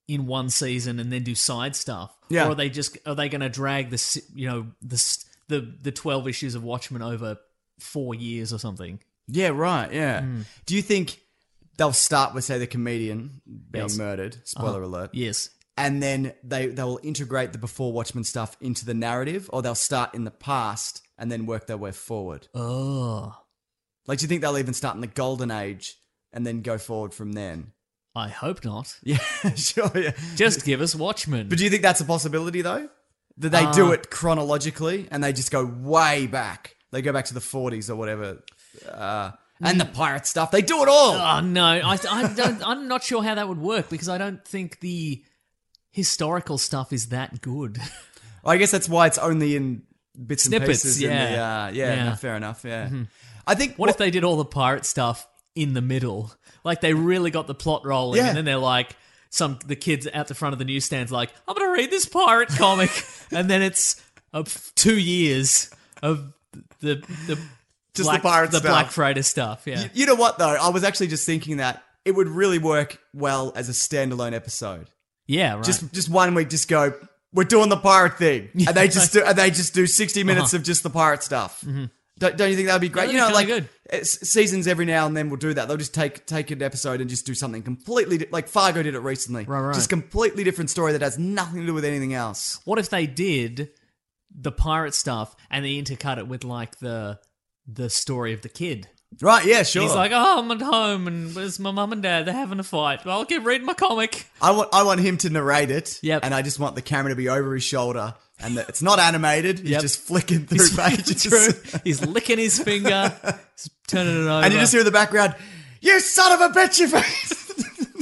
in one season and then do side stuff? Yeah. Or are they just are they going to drag the s- you know the s- the the twelve issues of Watchmen over four years or something? Yeah, right, yeah. Hmm. Do you think they'll start with, say, the comedian being Yes. murdered, spoiler Uh-huh. alert, Yes. and then they, they will integrate the before Watchmen stuff into the narrative, or they'll start in the past and then work their way forward? Oh, Like, do you think they'll even start in the Golden Age and then go forward from then? I hope not. Yeah, sure, yeah. Just give us Watchmen. But do you think that's a possibility, though? That they do Uh, it chronologically and they just go way back? They go back to the forties or whatever. Uh, and the pirate stuff. They do it all. Oh no, I, I don't. I'm not sure how that would work because I don't think the historical stuff is that good. I guess that's why it's only in bits Snippets, and pieces. In the, yeah. uh, yeah, Yeah. no, fair enough. Yeah, I think. What if they did all the pirate stuff in the middle? Like they really got the plot rolling, Yeah. and then they're like, some the kids out the front of the newsstand's like, "I'm gonna read this pirate comic," and then it's uh, two years of the the Just black, the pirate the stuff. Black Freighter stuff? Yeah, You, you know what though? I was actually just thinking that it would really work well as a standalone episode. yeah, right. Just just one week, just go. We're doing the pirate thing, and they just do. And they just do sixty minutes Uh-huh. of just the pirate stuff. Don't, don't you think that would be great? I You know, think like that'd be it's- seasons every now and then will do that. They'll just take take an episode and just do something completely di- like Fargo did it recently. Right, right. Just completely different story that has nothing to do with anything else. What if they did the pirate stuff and they intercut it with like the the story of the kid? Right? Yeah, sure. He's like, oh, I'm at home and there's my mum and dad. They're having a fight. Well, I'll keep reading my comic. I want I want him to narrate it. Yep. And I just want the camera to be over his shoulder, and that it's not animated. He's Yep. just flicking through He's, pages. through, he's licking his finger, he's turning it over. And you just hear in the background, "You son of a bitch, you face!"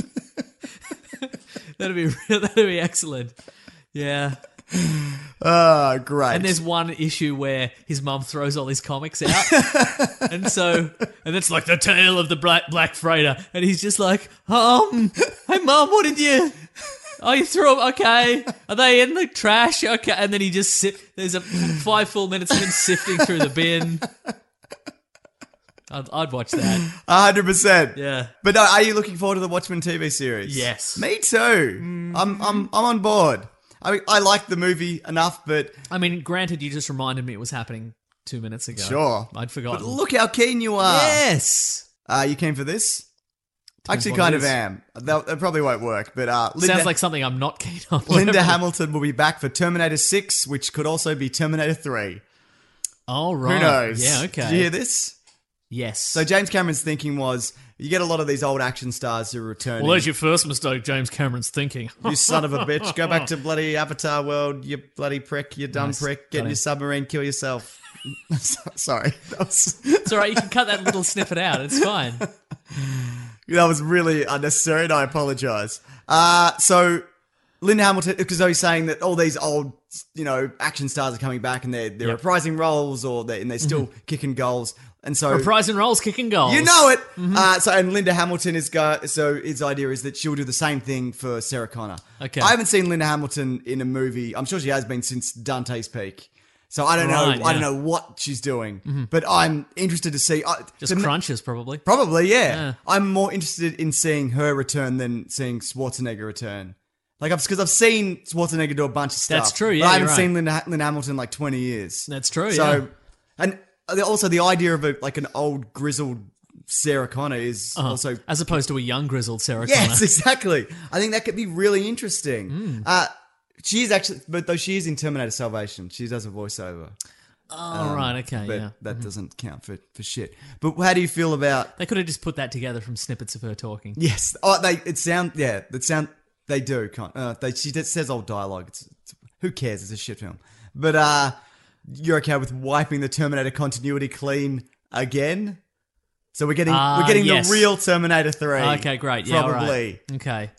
that'd be that'd be excellent. Yeah. Oh, great. And there's one issue where his mum throws all his comics out, and so and it's like the tale of the Black Black Freighter, and he's just like, um, hey mum, what did you? Oh, you threw them. Okay, are they in the trash? Okay, and then he just sit. There's a five full minutes of him sifting through the bin. I'd, I'd watch that. one hundred percent. Yeah. But no, are you looking forward to the Watchmen T V series? Yes. Me too. I'm I'm I'm on board. I mean, I like the movie enough, but I mean, granted, you just reminded me it was happening two minutes ago. sure. I'd forgotten. But look how keen you are. Yes. Uh, you keen for this? Depends Actually, what kind it of is. am. That, that probably won't work, but uh, Linda, Sounds like something I'm not keen on. Linda Whatever. Hamilton will be back for Terminator six, which could also be Terminator three. Oh, right. Who knows? Yeah, okay. Did you hear this? Yes. So James Cameron's thinking was, you get a lot of these old action stars who return. well, there's your first mistake, James Cameron's thinking. You son of a bitch. Go back to bloody Avatar world, you bloody prick, you dumb Nice. prick. Get in Got your it. submarine, kill yourself. Sorry. That was, It's all right. You can cut that little snippet out. It's fine. that was really unnecessary, and I apologize. Uh, so, Linda Hamilton, because I was saying that all these old, you know, action stars are coming back and they're, they're Yep. reprising roles or they're, and they're still kicking goals. And so, Reprising roles, kicking goals. you know it. Mm-hmm. Uh, so, and Linda Hamilton is go. So his idea is that she'll do the same thing for Sarah Connor. Okay. I haven't seen Linda Hamilton in a movie. I'm sure she has been since Dante's Peak. So I don't Right, know. I don't yeah. know what she's doing, but I'm interested to see. Uh, Just to me- crunches, probably. Probably, yeah. Yeah. I'm more interested in seeing her return than seeing Schwarzenegger return. Like, because I've seen Schwarzenegger do a bunch of stuff. That's true, yeah, But I haven't you're right. seen Linda, Linda Hamilton in like twenty years. That's true, So, yeah. and also the idea of a, like an old grizzled Sarah Connor is Uh-huh. also. As opposed to a young grizzled Sarah Yes, Connor. exactly. I think that could be really interesting. Hmm. Uh, she is actually, but though she is in Terminator Salvation, she does a voiceover. Oh, right, okay, But yeah. that doesn't count for, for shit. But how do you feel about They could have just put that together from snippets of her talking. Yes. Oh, they. It sound. Yeah. It sound. They do. Kind. Uh, they. She just says old dialogue. It's, it's. Who cares? It's a shit film. But uh, you're okay with wiping the Terminator continuity clean again? So we're getting. Ah, we're getting yes. the real Terminator three. Okay, great. Yeah, all Probably. right. Okay.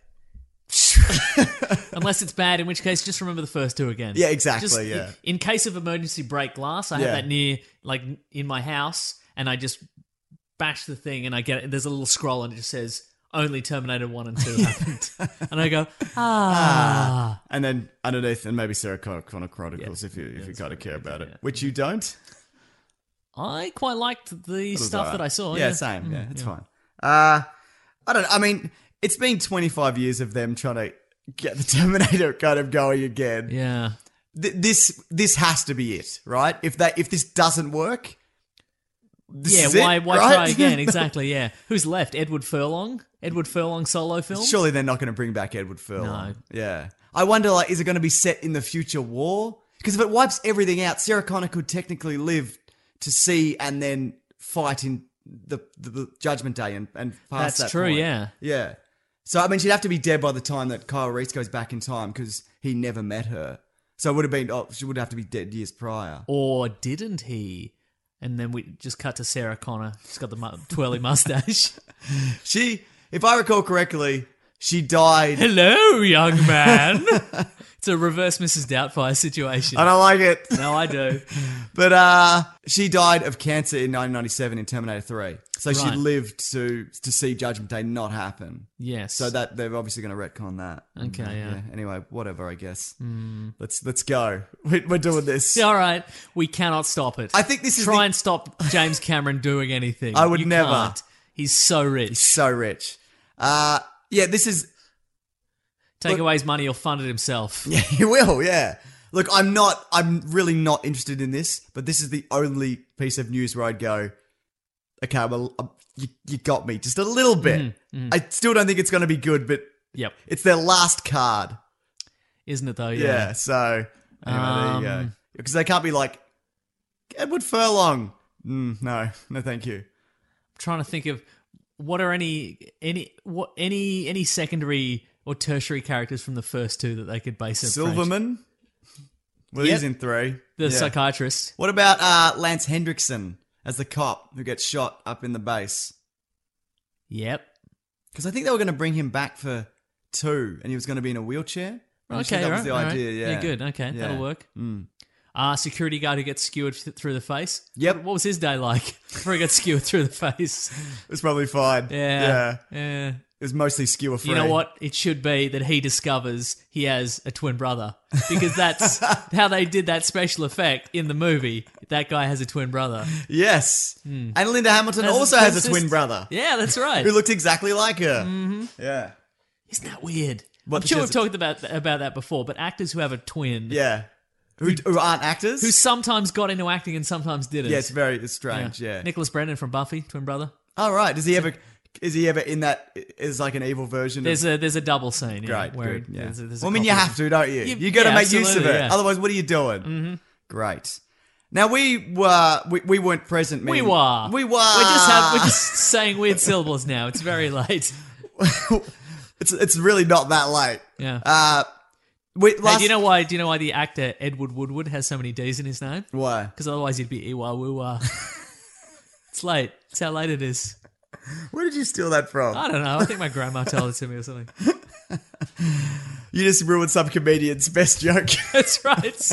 Unless it's bad, in which case just remember the first two again. Yeah, exactly, Just yeah. In, in case of emergency break glass, I Yeah. have that near, like, in my house, and I just bash the thing, and I get it. There's a little scroll, and it just says only Terminator one and two happened, and I go ah. And then underneath, and maybe Sarah Connor, Connor Chronicles, Yeah. if you if Yeah, you that's kind of right. care about it, Yeah. which you don't. I quite liked the It was stuff alright. that I saw. Yeah, Yeah, same. Mm, Yeah, it's fine. Uh, I don't know. I mean, it's been twenty-five years of them trying to get the Terminator kind of going again. Yeah. Th- this this has to be it, right? If that if this doesn't work, this yeah, is why it, why right? try again? Exactly, yeah. Who's left? Edward Furlong? Edward Furlong solo film? Surely they're not going to bring back Edward Furlong. No. Yeah. I wonder, like, is it going to be set in the future war? Because if it wipes everything out, Sarah Connor could technically live to see and then fight in the, the, the Judgment Day and, and past That's that true, point. yeah. Yeah. So, I mean, she'd have to be dead by the time that Kyle Reese goes back in time because he never met her. So it would have been, oh, she would have to be dead years prior. Or didn't he? And then we just cut to Sarah Connor. She's got the mu- twirly mustache. She, if I recall correctly, she died. Hello, young man. It's a reverse Missus Doubtfire situation. I don't like it. No, I do. But uh, she died of cancer in nineteen ninety-seven in Terminator three. So she Right. lived to to see Judgment Day not happen. Yes. So that they're obviously going to retcon that. Okay, And, uh, yeah. Anyway, whatever. I guess. Let's let's go. We- We're doing this. Yeah, all right. We cannot stop it. I think this is Try the- and stop James Cameron doing anything. I would You never. can't. He's so rich. So rich. Uh, yeah. This is. Take Look- away his money, he'll fund it himself. Yeah, he will. Yeah. Look, I'm not. I'm really not interested in this. But this is the only piece of news where I'd go, okay, well, um, you, you got me just a little bit. Mm-hmm, I still don't think it's going to be good, but Yep. it's their last card. Isn't it, though? Yeah. Yeah. So anyway, there you go. Um, Because they can't be like Edward Furlong. Mm, no, no, thank you. I'm trying to think of what are any any what any any secondary or tertiary characters from the first two that they could base a franchise- Silverman. Well, Yep. he's in three. the Yeah. psychiatrist. What about uh, Lance Hendrickson as the cop who gets shot up in the base? Yep. Because I think they were going to bring him back for two, and he was going to be in a wheelchair. I'm sure Okay, that was right, the all right. idea. Yeah, good. Okay, Yeah. that'll work. Mm. Uh, security guard who gets skewered th- through the face. Yep. What, what was his day like before he got skewered through the face? It was probably fine. Yeah. yeah. Yeah. It was mostly skewer free. You know what? It should be that he discovers he has a twin brother because that's how they did that special effect in the movie. That guy has a twin brother. Yes. And Linda Hamilton Has- also has a has twin this- brother Yeah, that's right. who looked exactly like her. Mm-hmm. Yeah. Isn't that weird? What, I'm sure she we've has- talked about about that before, but actors who have a twin Yeah. Who, who aren't actors? who sometimes got into acting and sometimes didn't. yeah, it's very it's strange. Yeah. Nicholas Brennan from Buffy, twin brother. Oh right. Does he ever? Is he ever in that? Is like an evil version? There's of, a there's a double scene. Yeah, great. where Good. Yeah. there's a- there's a well, I mean, you couple have of- to, don't you? You- You, got to yeah, make use of absolutely, it. yeah. Otherwise, what are you doing? Mm-hmm. Great. Now we were we, we weren't present. We meaning- were. We were. We're just have, we're just saying weird syllables now. It's very late. it's it's really not that late. Yeah. Uh, we Hey, last. do you know why? Do you know why the actor Edward Woodward has so many D's in his name? why? Because otherwise he'd be Iwa Woo. It's late. It's how late it is. Where did you steal that from? I don't know. I think my grandma told it to me or something. You just ruined some comedian's best joke. That's right.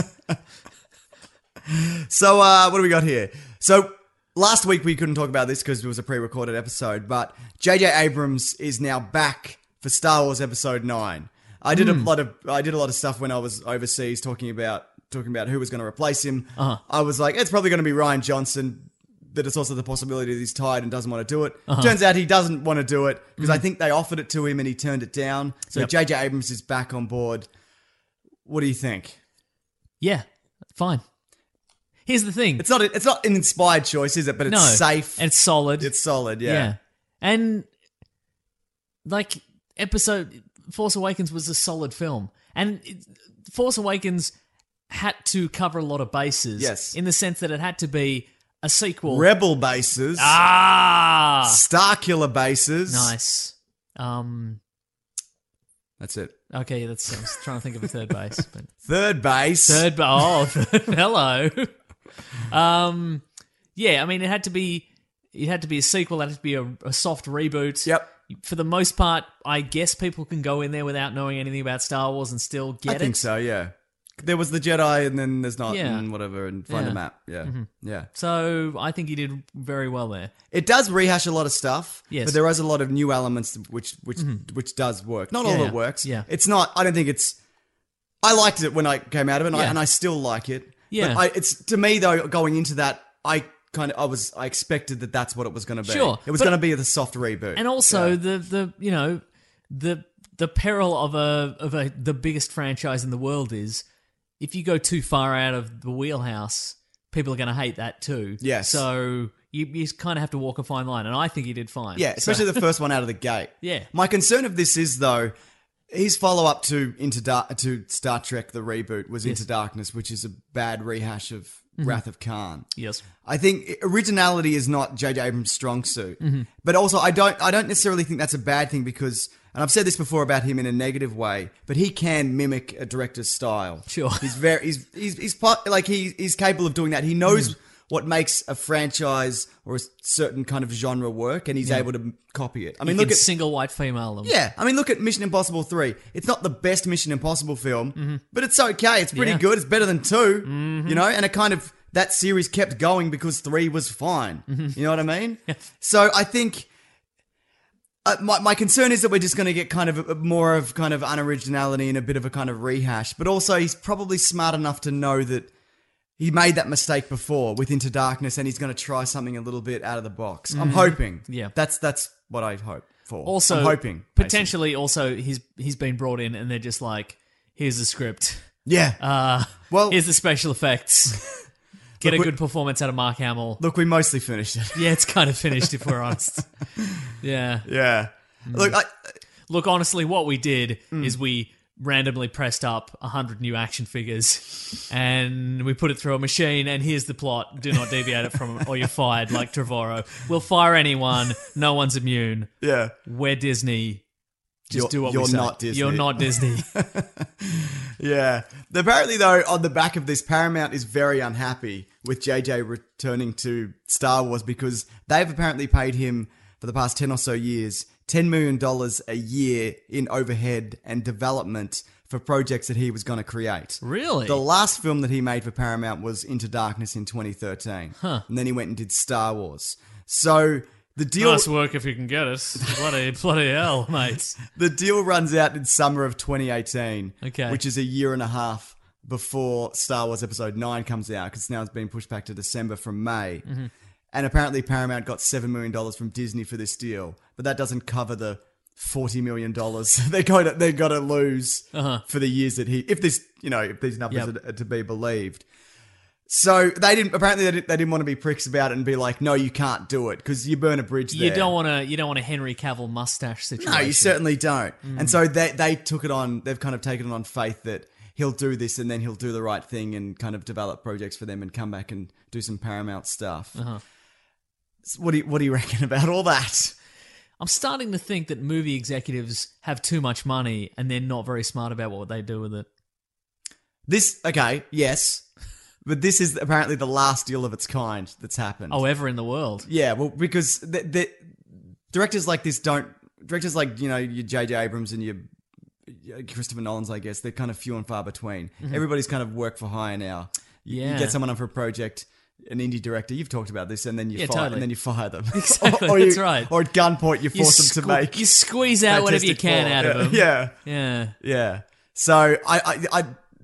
So, uh, what do we got here? So, last week we couldn't talk about this because it was a pre-recorded episode, but J J Abrams is now back for Star Wars Episode Nine. I did a lot of I did a lot of stuff when I was overseas talking about talking about who was going to replace him. Uh-huh. I was like, it's probably going to be Rian Johnson. That it's also the possibility that he's tired and doesn't want to do it. Turns out he doesn't want to do it because I think they offered it to him and he turned it down. So Yep. J J Abrams is back on board. What do you think? Yeah. Fine. Here's the thing. It's not it's not an inspired choice, is it? But it's no, safe. and it's solid. It's solid, yeah. Yeah. And like episode Force Awakens was a solid film. And it, Force Awakens had to cover a lot of bases. Yes. In the sense that it had to be a sequel. Rebel bases, ah! Starkiller bases. Nice. Um That's it. okay, yeah, that's I was trying to think of a third base. But Third base. third ba- oh hello. Um yeah, I mean it had to be it had to be a sequel, it had to be a, a soft reboot. Yep. For the most part, I guess people can go in there without knowing anything about Star Wars and still get I think it. so, yeah. There was the Jedi and then there's not Yeah. and whatever and find Yeah. a map. Yeah. Mm-hmm. Yeah. So I think he did very well there. It does rehash a lot of stuff. Yes. But there is a lot of new elements which which which does work. Not all Yeah, of yeah. it works. Yeah. It's not I don't think it's I liked it when I came out of it and, I, Yeah. and I still like it. Yeah. But I, it's to me though going into that I kind of I was I expected that that's what it was going to be. Sure, It was but- going to be the soft reboot. And also Yeah. the the you know the the peril of a of a the biggest franchise in the world is if you go too far out of the wheelhouse, people are going to hate that too. Yes. So you you kind of have to walk a fine line, and I think he did fine. Yeah, especially So- the first one out of the gate. Yeah. My concern of this is though, his follow up to Into Dar- to Star Trek the reboot was Into Darkness, which is a bad rehash of Wrath of Khan. Yes. I think originality is not J J Abrams' strong suit, Mm-hmm. but also I don't I don't necessarily think that's a bad thing because, and I've said this before about him in a negative way, but he can mimic a director's style. Sure. he's very he's he's, he's po- like he he's capable of doing that. He knows Mm. what makes a franchise or a certain kind of genre work, and he's able to copy it. I I mean, mean, look at single white female them. yeah, I mean, look at Mission Impossible three. It's not the best Mission Impossible film, but it's okay. It's pretty Yeah. good. It's better than two, you know, and it kind of, that series kept going because three was fine. You know what I mean? So I think uh, my, my concern is that we're just going to get kind of a, more of kind of unoriginality and a bit of a kind of rehash, but also he's probably smart enough to know that he made that mistake before with Into Darkness, and he's going to try something a little bit out of the box. I'm hoping. Yeah. That's that's what I hope for. Also, I'm hoping. potentially, also he's he's been brought in, and they're just like, here's the script. Yeah. Uh, well, here's the special effects. Get a Look, we- good performance out of Mark Hamill. look, we mostly finished it. Yeah, it's kind of finished if we're honest. Yeah. Yeah. Look, I, Look, honestly, what we did Mm. is we randomly pressed up one hundred new action figures and we put it through a machine, and here's the plot. Do not deviate it from it or you're fired, like Trevorrow. We'll fire anyone. No one's immune. yeah. We're Disney. Just You're- do what you're we say. not Disney. You're not Disney. Yeah. Apparently, though, on the back of this, Paramount is very unhappy with J J returning to Star Wars because they've apparently paid him for the past ten or so years ten million dollars a year in overhead and development for projects that he was going to create. Really? The last film that he made for Paramount was Into Darkness in twenty thirteen. Huh. And then he went and did Star Wars. So the deal... Nice work if you can get it. Bloody, bloody hell, mate. The deal runs out in summer of twenty eighteen, Okay. which is a year and a half before Star Wars Episode nine comes out, because now it's been pushed back to December from May. Mm-hmm. And apparently Paramount got seven million dollars from Disney for this deal, but that doesn't cover the forty million dollars they got they got to lose Uh-huh. for the years that he, if this, you know, if these numbers Yep. are to be believed. So they didn't, apparently they didn't, they didn't want to be pricks about it and be like, no, you can't do it, because you burn a bridge there. You don't want to. You don't want a Henry Cavill mustache situation. No, you certainly don't. And so they they took it on. They've kind of taken it on faith that he'll do this, and then he'll do the right thing and kind of develop projects for them and come back and do some Paramount stuff. Uh-huh. So what do you, what do you reckon about all that? I'm starting to think that movie executives have too much money and they're not very smart about what they do with it. This okay, yes, but this is apparently the last deal of its kind that's happened. Oh, ever in the world. Yeah, well, because the, the directors like this don't directors like, you know, your J J Abrams and your your Christopher Nolan's, I guess, they're kind of few and far between. Everybody's kind of work for hire now. You, you Yeah. get someone on for a project, an indie director. You've talked about this, and then you Yeah, fire, totally. and then you fire them. Exactly, or you, that's right. Or at gunpoint, you You, force them to sque- make. you squeeze out whatever you Fantastic can Four. out of them. Yeah, Yeah. yeah. So I, I, I,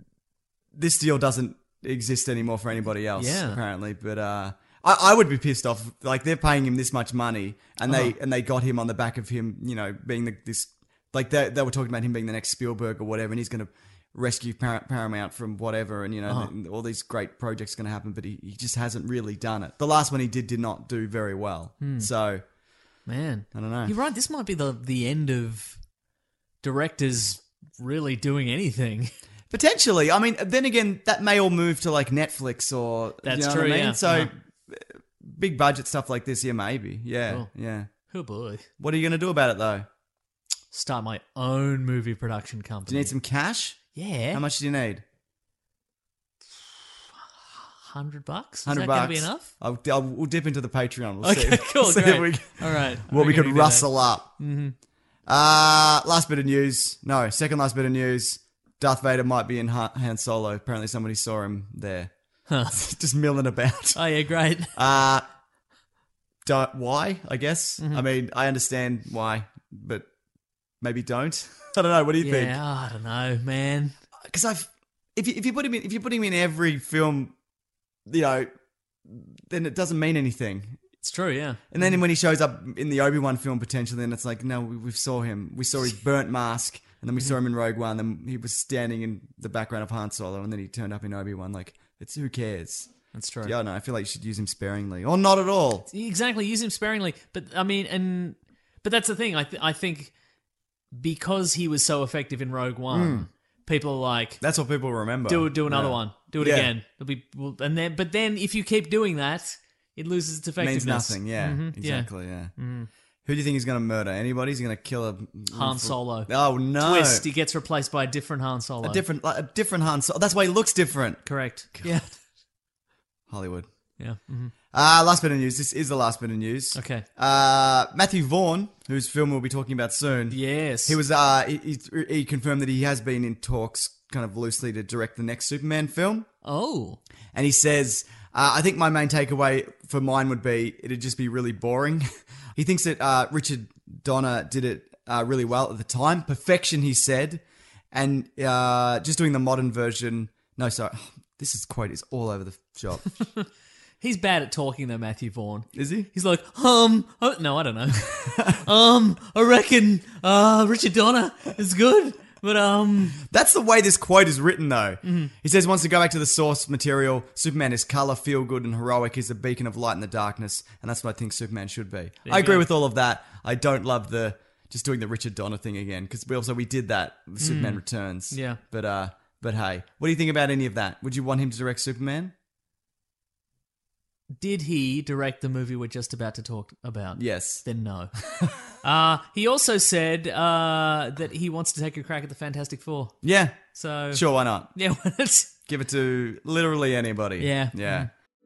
this deal doesn't exist anymore for anybody else, Yeah. apparently. But uh, I, I would be pissed off. Like, they're paying him this much money, and they Uh-huh. and they got him on the back of him, you know, being the, this. Like they, they were talking about him being the next Spielberg or whatever, and he's going to rescue Par- Paramount from whatever, and you know, Uh-huh. and all these great projects going to happen. But he, he just hasn't really done it. The last one he did did not do very well. Hmm. So Man. I don't know. You're right. This might be the, the end of directors really doing anything. potentially, I mean, then again, that may all move to like Netflix or That's you know true, What I mean? yeah, So yeah. big budget stuff like this, yeah, maybe, yeah, Cool. yeah. Oh boy. What are you going to do about it though? Start my own movie production Do company. you need some cash? Yeah. How much do you need? Hundred bucks? Is Hundred that bucks. going to be enough? I'll, I'll, we'll dip into the Patreon. We'll Okay, see. cool, see great. If we, All right. what I we reckon could do that. rustle up. Mm-hmm. Uh, last bit of news. No, second last bit of news. Darth Vader might be in Han Han Solo. Apparently, somebody saw him there, Huh. just milling about. Oh, yeah, great. Uh, don't, why? I guess. Mm-hmm. I mean, I understand why, but maybe don't. I don't know. What do you think? Yeah, I don't know, man. Because I've, if you if you put him in, if you put him in every film, you know, then it doesn't mean anything. It's true, yeah. And then when he shows up in the Obi-Wan film potentially, then it's like, no, we, we saw him. We saw his burnt mask, and then we saw him in Rogue One, then he was standing in the background of Han Solo, and then he turned up in Obi-Wan. Like, it's who cares? That's true. Yeah, no, I feel like you should use him sparingly. Or not at all. Exactly, use him sparingly. But, I mean, and... But that's the thing. I, th- I think because he was so effective in Rogue One, mm. people are like... That's what people remember. Do, do another yeah. one. Do it yeah. again. It'll be, well, and then, But then if you keep doing that... It loses its effectiveness. Means nothing, yeah. Mm-hmm, exactly, yeah. yeah. Mm. Who do you think he's going to murder? Anybody? He's going to kill a... Han Solo. Oh, no. Twist, he gets replaced by a different Han Solo. A different like, a different Han Solo. That's why he looks different. Correct. God. Yeah. Hollywood. Yeah. Mm-hmm. Uh, last bit of news. This is the last bit of news. Okay. Uh, Matthew Vaughn, whose film we'll be talking about soon. Yes. He was. Uh, he, he, he confirmed that he has been in talks, kind of loosely, to direct the next Superman film. Oh. And he says... Uh, I think my main takeaway for mine would be it'd just be really boring. He thinks that uh, Richard Donner did it uh, really well at the time. Perfection, he said. And uh, just doing the modern version... No, sorry. This is quote is all over the shop. He's bad at talking, though, Matthew Vaughn. Is he? He's like, um... Oh, no, I don't know. um, I reckon uh, Richard Donner is good. But, um... That's the way this quote is written, though. Mm-hmm. He says, wants to go back to the source material. Superman is colour, feel-good, and heroic. He's a beacon of light in the darkness, and that's what I think Superman should be. I agree go. with all of that. I don't love the... Just doing the Richard Donner thing again, because we also, we did that with Mm. Superman Returns. Yeah. But, uh... But hey, what do you think about any of that? Would you want him to direct Superman? Did he direct the movie we're just about to talk about? Yes. Then no. uh, he also said uh, that he wants to take a crack at the Fantastic Four. Yeah. So Sure, why not? Yeah, it's... Give it to literally anybody. Yeah. Yeah.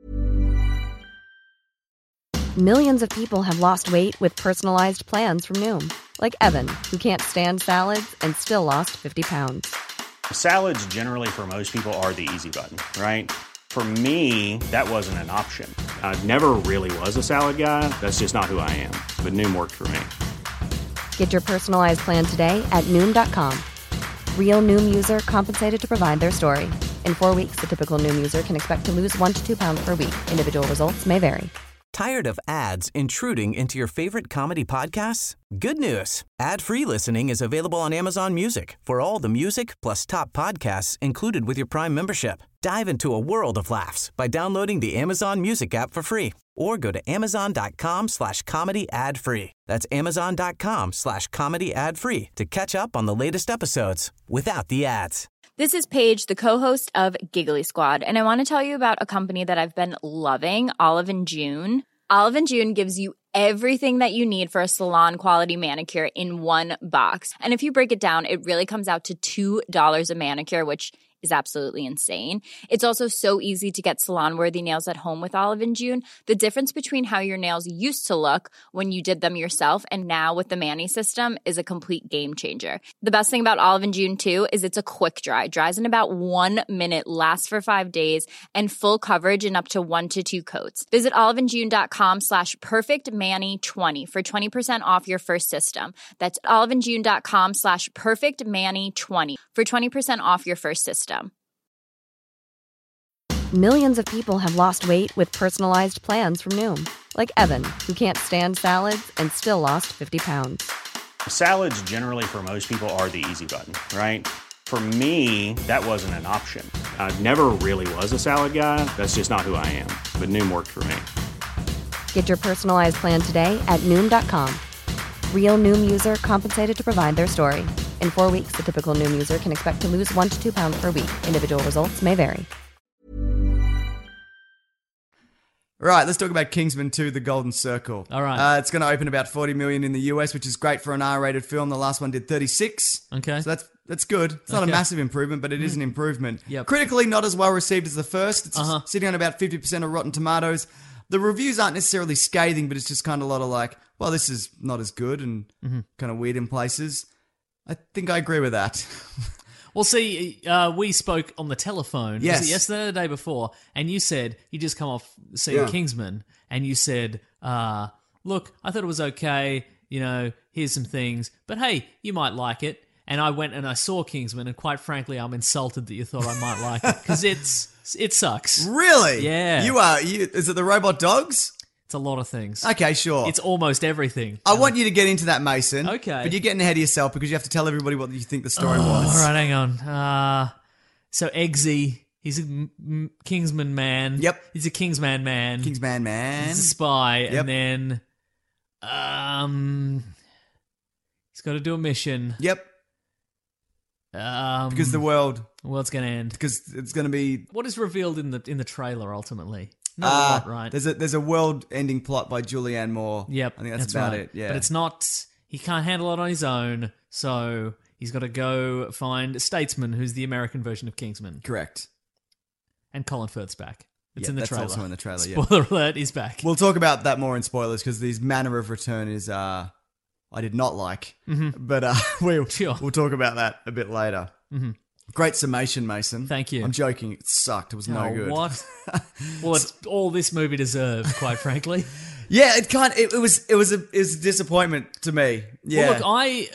Millions of people have lost weight with personalized plans from Noom. Like Evan, who can't stand salads and still lost fifty pounds. Salads generally for most people are the easy button, right? For me, that wasn't an option. I never really was a salad guy. That's just not who I am. But Noom worked for me. Get your personalized plan today at Noom dot com. Real Noom user compensated to provide their story. In four weeks, the typical Noom user can expect to lose one to two pounds per week. Individual results may vary. Tired of ads intruding into your favorite comedy podcasts? Good news. Ad-free listening is available on Amazon Music for all the music plus top podcasts included with your Prime membership. Dive into a world of laughs by downloading the Amazon Music app for free or go to amazon.com slash comedy ad free. That's amazon.com slash comedy ad free to catch up on the latest episodes without the ads. This is Paige, the co-host of Giggly Squad, and I want to tell you about a company that I've been loving, Olive and June. Olive and June gives you everything that you need for a salon-quality manicure in one box. And if you break it down, it really comes out to two dollars a manicure, which is absolutely insane. It's also so easy to get salon-worthy nails at home with Olive and June. The difference between how your nails used to look when you did them yourself and now with the Mani system is a complete game changer. The best thing about Olive and June, too, is it's a quick dry. Dries in about one minute, lasts for five days, and full coverage in up to one to two coats. Visit oliveandjune.com slash perfectmani20 for twenty percent off your first system. That's oliveandjune.com slash perfectmani20 for twenty percent off your first system. Millions of people have lost weight with personalized plans from Noom. Like Evan, who can't stand salads and still lost fifty pounds. Salads generally for most people are the easy button, right? For me, that wasn't an option. I never really was a salad guy. That's just not who I am. But Noom worked for me. Get your personalized plan today at Noom dot com. Real Noom user compensated to provide their story. In four weeks, the typical Noom user can expect to lose one to two pounds per week. Individual results may vary. Right, let's talk about Kingsman two, The Golden Circle. All right. Uh, it's going to open about forty million dollars in the U S, which is great for an R-rated film. The last one did thirty-six. Okay. So that's that's good. It's not Okay. a massive improvement, but it is an improvement. Yep. Critically, not as well received as the first. It's Uh-huh. sitting on about fifty percent of Rotten Tomatoes. The reviews aren't necessarily scathing, but it's just kind of a lot of like, well, this is not as good and Mm-hmm. kind of weird in places. I think I agree with that. Well, see, uh, we spoke on the telephone. Yes. Was it yesterday or the day before? And you said, you just come off seeing Yeah. Kingsman, and you said, uh, look, I thought it was okay, you know, here's some things, but hey, you might like it. And I went and I saw Kingsman, and quite frankly, I'm insulted that you thought I might like it, because it's it sucks. Really? Yeah. You are. You, is it the robot dogs? It's a lot of things. Okay, sure. It's almost everything. I want you to get into that, Mason. Okay. But you're getting ahead of yourself because you have to tell everybody what you think the story Oh, was. all right, hang on. Uh, so Eggsy, he's a m- m- Kingsman man. Yep. He's a Kingsman man. Kingsman man. He's a spy, Yep. and then um, he's got to do a mission. Yep. Um, Because the world, the world's going to end. because it's going to be. What is revealed in the in the trailer ultimately? Not Uh, a lot, right? There's a there's a world-ending plot by Julianne Moore. Yep, I think that's, about right. it. Yeah, but it's not. He can't handle it on his own, so he's got to go find Statesman, who's the American version of Kingsman, correct. and Colin Firth's back. It's Yeah, in the that's trailer. also in the trailer, yeah. Spoiler alert: he's back. We'll talk about that more in spoilers because his manner of return is uh, I did not like, but uh, we'll Sure. we'll talk about that a bit later. Mm-hmm. Great summation, Mason. Thank you. I'm joking. It sucked. It was no oh, good. what? Well, it's all this movie deserved, quite frankly. Yeah, it kind. It, it was. It was a. It was a disappointment to me. Yeah. Well, look, I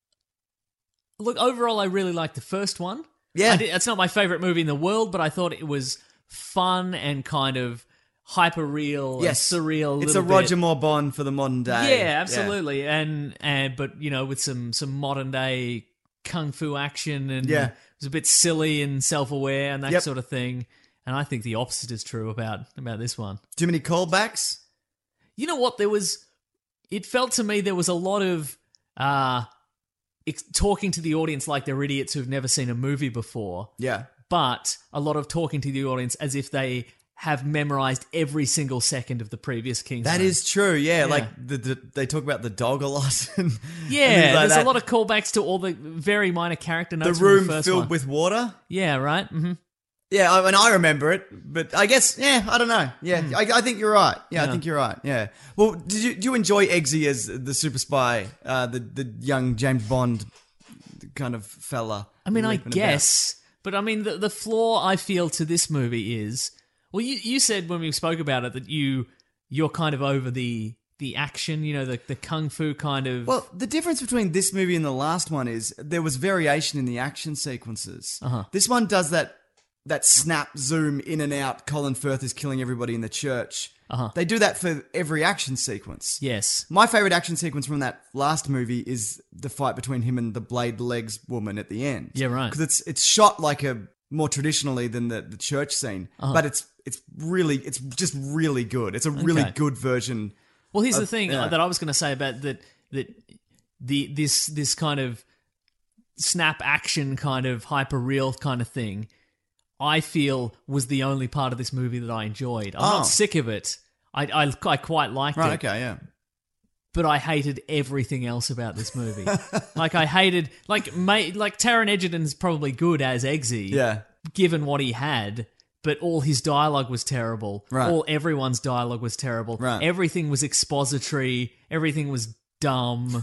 look overall. I really liked the first one. Yeah. I did, it's not my favorite movie in the world, but I thought it was fun and kind of hyper real, yes. and surreal. It's a little Roger bit. Moore Bond for the modern day. Yeah, absolutely. And and but you know, with some some modern day kung fu action, and Yeah. it was a bit silly and self aware and that Yep. sort of thing. And I think the opposite is true about about this one. Too many callbacks. You know what? There was. It felt to me there was a lot of uh, ex- talking to the audience like they're idiots who've never seen a movie before, Yeah. but a lot of talking to the audience as if they have memorized every single second of the previous Kingsman. That is true, yeah. Yeah. Like the, the they talk about the dog a lot. And, Yeah, and things like there's that. a lot of callbacks to all the very minor character the notes. from room the first filled one. with water. Yeah, right. hmm Yeah, I mean I remember it, but I guess yeah, I don't know. Yeah, I, I think you're right. Yeah, I Yeah. think you're right. Yeah. Well, did you do you enjoy Eggsy as the super spy, uh, the the young James Bond kind of fella? I mean, I leaping guess, but I mean, the the flaw I feel to this movie is, well, you you said when we spoke about it that you you're kind of over the the action, you know, the the kung fu kind of. Well, the difference between this movie and the last one is there was variation in the action sequences. Uh-huh. This one does that that snap zoom in and out. Colin Firth is killing everybody in the church. Uh-huh. They do that for every action sequence. yes, My favorite action sequence from that last movie is the fight between him and the blade legs woman at the end. Yeah, right. Because it's it's shot like a more traditionally than the, the church scene, Uh-huh. but it's it's really it's just really good. It's a really Okay. good version. Well, here's Uh, the thing yeah. that I was going to say about that that the this this kind of snap action kind of hyper real kind of thing. I feel was the only part of this movie that I enjoyed. I'm Oh. not sick of it. I, I, I quite liked Right. it, Okay. Yeah. but I hated everything else about this movie. like I hated like ma- like Taron Egerton's probably good as Eggsy, Yeah. given what he had. But all his dialogue was terrible. Right. All everyone's dialogue was terrible. Right. Everything was expository. Everything was dumb.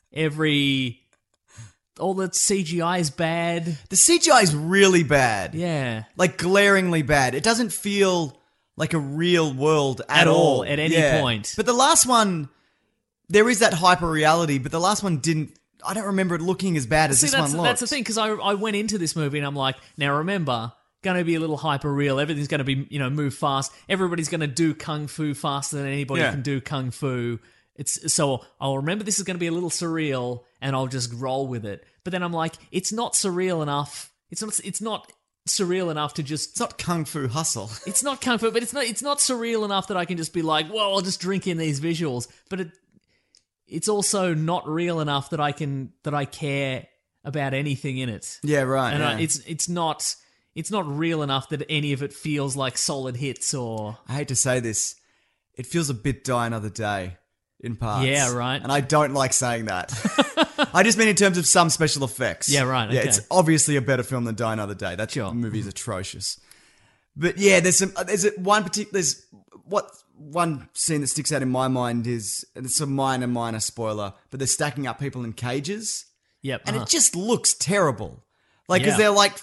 Every all the C G I is bad. The C G I is really bad. Yeah. Like glaringly bad. It doesn't feel like a real world at, At all, at any Yeah. point. But the last one, there is that hyper reality, but the last one didn't. I don't remember it looking as bad as See, this that's, one looked. that's the thing, because I, I went into this movie and I'm like, now remember, going to be a little hyper real. Everything's going to be, you know, move fast. Everybody's going to do kung fu faster than anybody Yeah. can do kung fu. It's so I'll remember this is going to be a little surreal, and I'll just roll with it. But then I'm like, it's not surreal enough. It's not. It's not surreal enough to just. It's not Kung Fu Hustle. It's not kung fu, but it's not. It's not surreal enough that I can just be like, well, I'll just drink in these visuals. But it, it's also not real enough that I can that I care about anything in it. Yeah, right. And yeah. I, it's it's not it's not real enough that any of it feels like solid hits or I hate to say this. It feels a bit Die Another Day in parts. Yeah, right. And I don't like saying that. I just mean in terms of some special effects. Yeah, right, Yeah, okay. it's obviously a better film than Die Another Day. That Sure. movie is atrocious. But yeah, there's some. There's a, one particular. There's what one scene that sticks out in my mind is, and it's a minor, minor spoiler, but they're stacking up people in cages, yep. and uh-huh. it just looks terrible. Like, because Yeah. they're like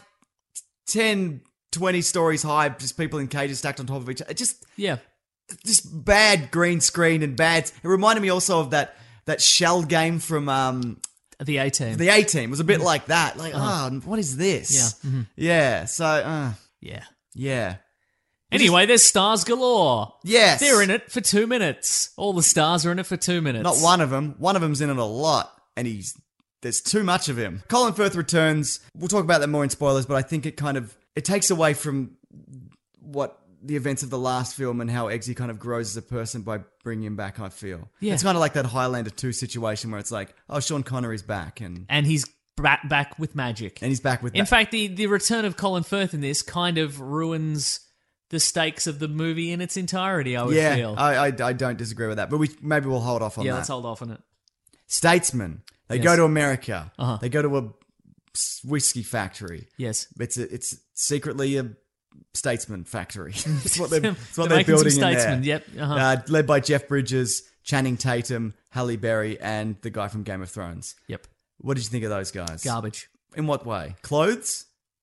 ten, twenty stories high, just people in cages stacked on top of each other. It just yeah. just bad green screen and bad. It reminded me also of that that shell game from um, The A Team. the A Team. It was a bit like that. Like, oh, what is this? Yeah. Mhm. Yeah. So, uh, yeah. yeah. Anyway, there's stars galore. Yes. They're in it for two minutes. All the stars are in it for two minutes. Not one of them. One of them's in it a lot, and he's there's too much of him. Colin Firth returns. We'll talk about that more in spoilers, but I think it kind of it takes away from what the events of the last film and how Eggsy kind of grows as a person by bringing him back, I feel. Yeah. It's kind of like that Highlander two situation where it's like, oh, Sean Connery's back, and And he's back, back with magic. and he's back with In that. fact, the, the return of Colin Firth in this kind of ruins the stakes of the movie in its entirety, I would yeah, feel. I, I I don't disagree with that, but we maybe we'll hold off on yeah, that. let's hold off on it. Statesman. They Yes. go to America. Uh-huh. They go to a whiskey factory. Yes. It's a, it's secretly a statesman factory. It's what they're, it's what They're they're, making some building in there. statesmen, yep, uh-huh. Uh, led by Jeff Bridges, Channing Tatum, Halle Berry, and the guy from Game of Thrones. Yep. What did you think of those guys? Garbage. In what way? Clothes?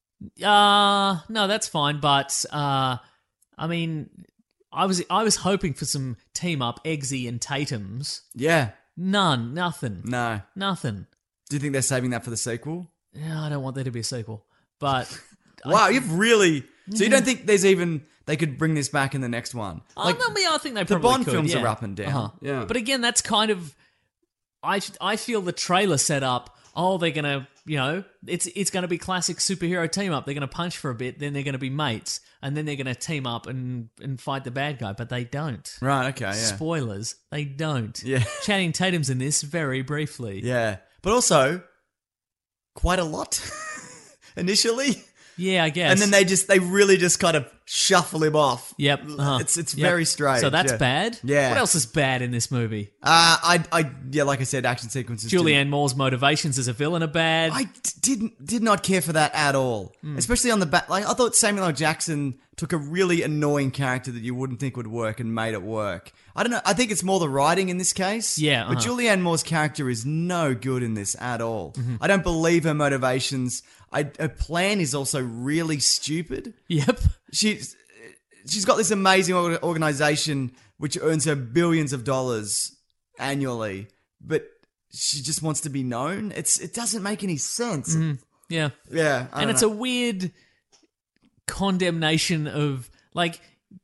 Uh no, that's fine, but uh I mean I was I was hoping for some team up Eggsy and Tatum's. Yeah. None, nothing. No. Nothing. Do you think they're saving that for the sequel? Yeah, I don't want there to be a sequel. But Wow, you've really... So you don't think there's even... They could bring this back in the next one? Like, I mean, I think they the probably Bond could, films yeah. are up and down. Uh-huh. Yeah. But again, that's kind of I I feel the trailer set up, oh, they're going to, you know, it's it's going to be classic superhero team up. They're going to punch for a bit, then they're going to be mates, and then they're going to team up and and fight the bad guy, but they don't. Right, okay, yeah. Spoilers, they don't. Yeah. Channing Tatum's in this very briefly. Yeah. But also, quite a lot initially. Yeah, I guess. And then they just, they really just kind of shuffle him off. Yep. uh-huh. It's it's Yep. very strange. So that's yeah. bad? Yeah. What else is bad in this movie? Uh, I, I, yeah, like I said, action sequences. didn't- Julianne Moore's motivations as a villain are bad. I d- didn't, did not care for that at all. Hmm. Especially on the back. Like, I thought Samuel L. Jackson took a really annoying character that you wouldn't think would work and made it work. I don't know. I think it's more the writing in this case. Yeah, But uh-huh. Julianne Moore's character is no good in this at all. Mm-hmm. I don't believe her motivations. I, her plan is also really stupid. Yep. She's she's got this amazing org- organization which earns her billions of dollars annually, but she just wants to be known. It's it doesn't make any sense. Yeah. Yeah, I and don't it's know. a weird condemnation of, like,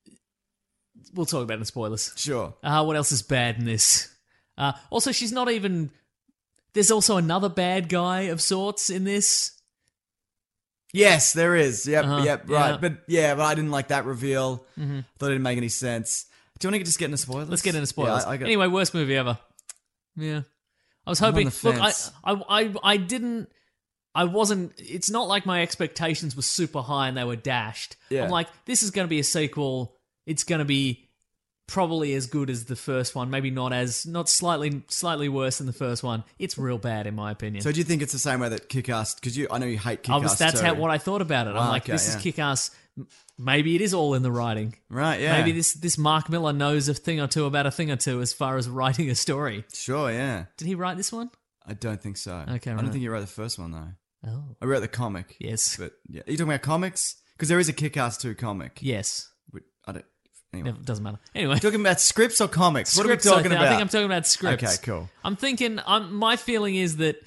we'll talk about it in spoilers. Sure. Uh, what else is bad in this? Uh, also, she's not even... There's also another bad guy of sorts in this. Yes, there is. Yep, Uh-huh, yep, right. yeah. But yeah, but I didn't like that reveal. Mm-hmm. Thought it didn't make any sense. Do you want to just get into spoilers? Let's get into spoilers. Yeah, I, I got, Anyway, worst movie ever. Yeah. I was I'm on hoping... the Look, I, fence. I, I, I didn't... I wasn't... It's not like my expectations were super high and they were dashed. Yeah. I'm like, this is going to be a sequel. It's going to be probably as good as the first one. Maybe not as... Not slightly slightly worse than the first one. It's real bad, in my opinion. So do you think it's the same way that Kick-Ass... Because you, I know you hate I Kick-Ass was, that's too. how what I thought about it. I'm Wow, like, okay, this yeah. is kick-ass. M- Maybe it is all in the writing. Right, yeah. Maybe this this Mark Miller knows a thing or two about a thing or two as far as writing a story. Sure, yeah. Did he write this one? I don't think so. Okay, I right. don't think you wrote the first one, though. Oh, I wrote the comic. yes, But yeah. Are you talking about comics? Because there is a Kick-Ass two comic. yes. But I don't... Anyway. It doesn't matter. Anyway, Talking about scripts or comics? What Scripts, are we talking I, about? I think I'm talking about scripts. Okay, cool. I'm thinking. I'm, my feeling is that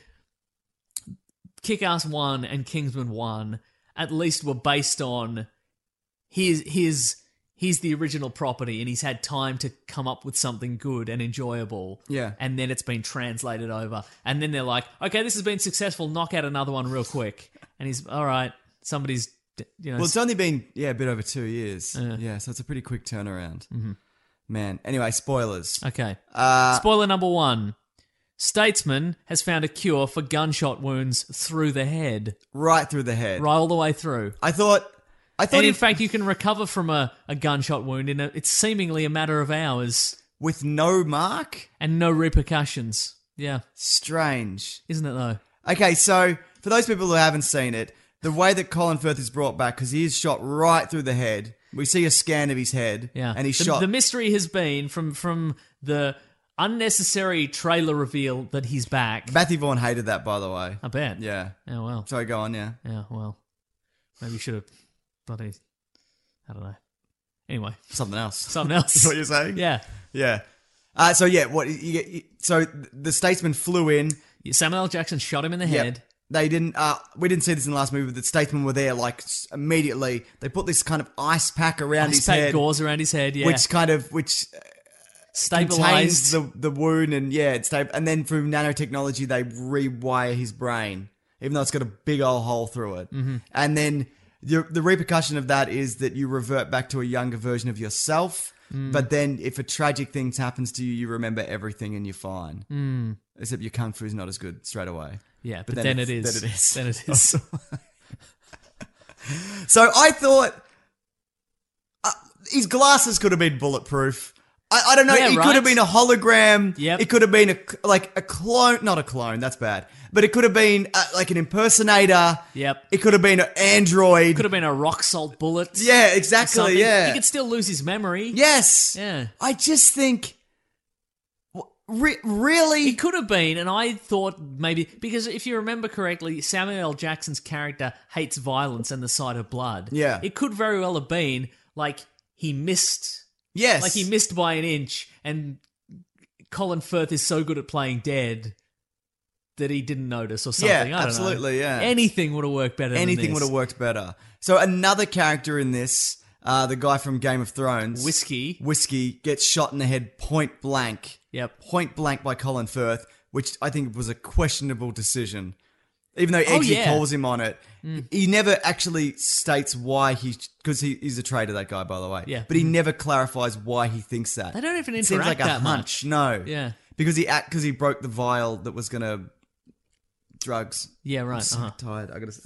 Kick-Ass one and Kingsman one at least were based on his his. He's the original property and he's had time to come up with something good and enjoyable. Yeah. And then it's been translated over. And then they're like, okay, this has been successful. Knock out another one real quick. And he's, all right, somebody's, you know. Well, it's only been, yeah, a bit over two years. Yeah. Yeah, so it's a pretty quick turnaround. Mm-hmm. Man. Anyway, spoilers. okay. Uh, Spoiler number one. Statesman has found a cure for gunshot wounds through the head. right through the head. Right all the way through. I thought... I thought And in if- fact, you can recover from a, a gunshot wound in a, it's seemingly a matter of hours with no mark? and no repercussions. Yeah. Strange. Isn't it though? Okay, so for those people who haven't seen it, the way that Colin Firth is brought back, because he is shot right through the head. We see a scan of his head. Yeah. And he's the, shot... The mystery has been from, from the unnecessary trailer reveal that he's back. Matthew Vaughn hated that, by the way. I bet. Yeah. Oh, well. Sorry, go on, yeah. Yeah, well. Maybe you should have bloody... I don't know. Anyway. Something else. Something else. Is what you're saying? Yeah. Yeah. Uh, so, yeah, what you get... So, the Statesman flew in. Samuel L. Jackson shot him in the Yep. head. they didn't. Uh, we didn't see this in the last movie, but the statesmen were there like s- immediately. They put this kind of ice pack around Ice his pack head, gauze around his head, yeah. which kind of which contains Stabilized. the the wound, and yeah, it's sta- and then through nanotechnology they rewire his brain, even though it's got a big old hole through it. Mm-hmm. And then the the repercussion of that is that you revert back to a younger version of yourself. Mm. But then, if a tragic thing happens to you, you remember everything and you're fine. Mm. Except your kung fu is not as good straight away. Yeah, but, but then, then, it is. then it is. Then it is. So I thought uh, his glasses could have been bulletproof. I, I don't know. Yeah, it right? could have been a hologram. Yep. It could have been a like a clone, not a clone. That's bad. But it could have been uh, like an impersonator. Yep. It could have been an android. Could have been a rock salt bullet. Yeah, exactly. Something. Yeah. He could still lose his memory. Yes. Yeah. I just think, re- really, It could have been, and I thought maybe, because if you remember correctly, Samuel L. Jackson's character hates violence and the sight of blood. Yeah. It could very well have been, like, he missed, yes, like he missed by an inch, and Colin Firth is so good at playing dead that he didn't notice or something. Yeah, I don't absolutely, know. yeah. Anything would have worked better Anything than would this. have worked better. So another character in this, uh, the guy from Game of Thrones, Whiskey. Whiskey, gets shot in the head point blank. Yep. Point blank by Colin Firth, which I think was a questionable decision. Even though Oh, Eggsy yeah. calls him on it, he never actually states why he, because he, he's a traitor, that guy, by the way. Yeah. But he never clarifies why he thinks that. They don't even It interact seems like a that hunch. much. No. Yeah. Because he act because he broke the vial that was gonna drugs. Yeah, right. I'm so uh-huh. tired. I gotta.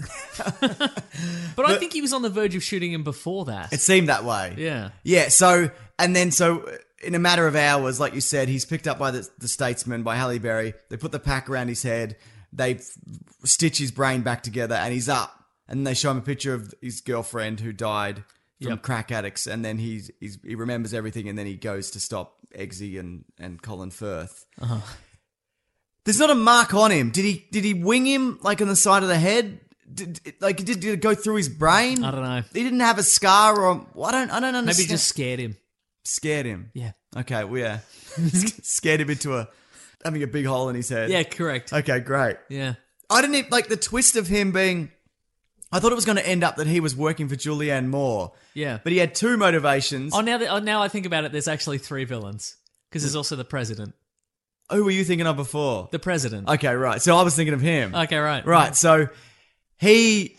But I think he was on the verge of shooting him before that. It seemed that way. Yeah. Yeah. So and then so in a matter of hours, like you said, he's picked up by the, the statesman, by Halle Berry. They put the pack around his head. They f- stitch his brain back together, and he's up. And they show him a picture of his girlfriend who died from Yep. crack addicts, and then he's, he's he remembers everything, and then he goes to stop Eggsy and and Colin Firth. Uh-huh. There's not a mark on him. Did he? Did he wing him like on the side of the head? Did, like did, did it go through his brain? I don't know. He didn't have a scar, or I don't. I don't understand. Maybe just scared him. scared him. Yeah. Okay. Well, yeah. Scared him into a having a big hole in his head. Yeah, correct. Okay. Great. Yeah. I didn't even, like the twist of him being. I thought it was going to end up that he was working for Julianne Moore. Yeah. But he had two motivations. Oh, now that oh, now I think about it, there's actually three villains. Because there's also the president. Who were you thinking of before? The president. Okay, right. So I was thinking of him. Okay, right. Right. So he.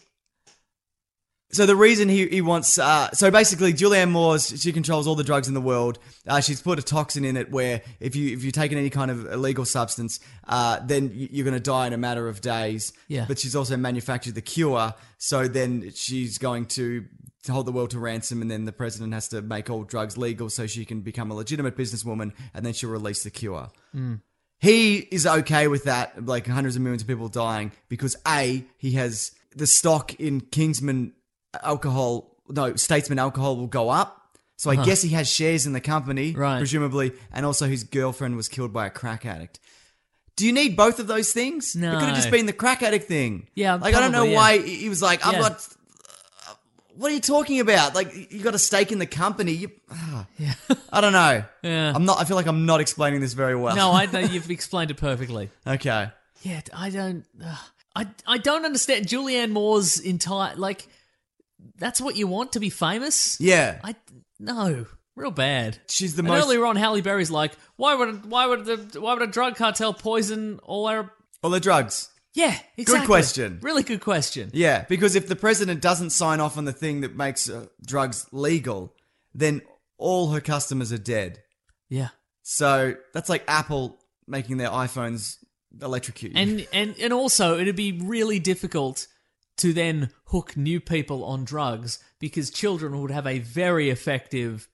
So the reason he, he wants, uh, so basically Julianne Moore, she controls all the drugs in the world. Uh, she's put a toxin in it where if you if you're taking any kind of illegal substance, uh, then y- you're going to die in a matter of days. Yeah. But she's also manufactured the cure, so then she's going to, to hold the world to ransom, and then the president has to make all drugs legal so she can become a legitimate businesswoman, and then she'll release the cure. Mm. He is okay with that, like hundreds of millions of people dying, because A, he has the stock in Kingsman alcohol, no, Statesman alcohol will go up. So I Huh. guess he has shares in the company, Right. presumably, and also his girlfriend was killed by a crack addict. Do you need both of those things? No. It could have just been the crack addict thing. Yeah, Like, I don't know probably, yeah. why he was like, I've Yeah. got... uh, What are you talking about? Like, you got a stake in the company. You, ah. Yeah. I don't know. Yeah. I'm not, I feel like I'm not explaining this very well. No, I know you've explained it perfectly. Okay. Yeah, I don't. Uh, I I don't understand Julianne Moore's entire like. That's what you want to be famous? Yeah. I no, real bad. She's the and most... earlier on, Halle Berry's like, why would why would the why would a drug cartel poison all our? All the drugs. Yeah, exactly. question. Really good question. Yeah, because if the president doesn't sign off on the thing that makes uh, drugs legal, then all her customers are dead. Yeah, So that's like Apple making their iPhones electrocute you. and and and also it'd be really difficult to then hook new people on drugs because children would have a very effective,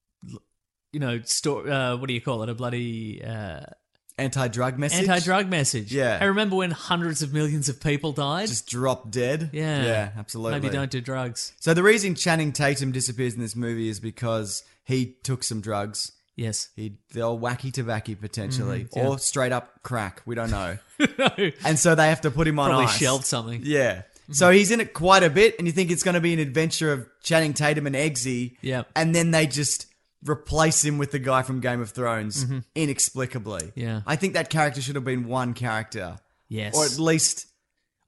you know, sto- uh, what do you call it? A bloody. Uh, Anti-drug message? Anti-drug message. Yeah. I remember when hundreds of millions of people died. Just drop dead? yeah. Yeah, absolutely. Maybe don't do drugs. So the reason Channing Tatum disappears in this movie is because he took some drugs. Yes. He, they're all wacky tobacco potentially, Mhm, yeah. or straight up crack. We don't know. No. And so they have to put him on Probably ice. shelved something. Yeah. So he's in it quite a bit, and you think it's going to be an adventure of Channing Tatum and Eggsy. Yeah. And then they just replace him with the guy from Game of Thrones Mhm. inexplicably. Yeah. I think that character should have been one character. Yes. Or at least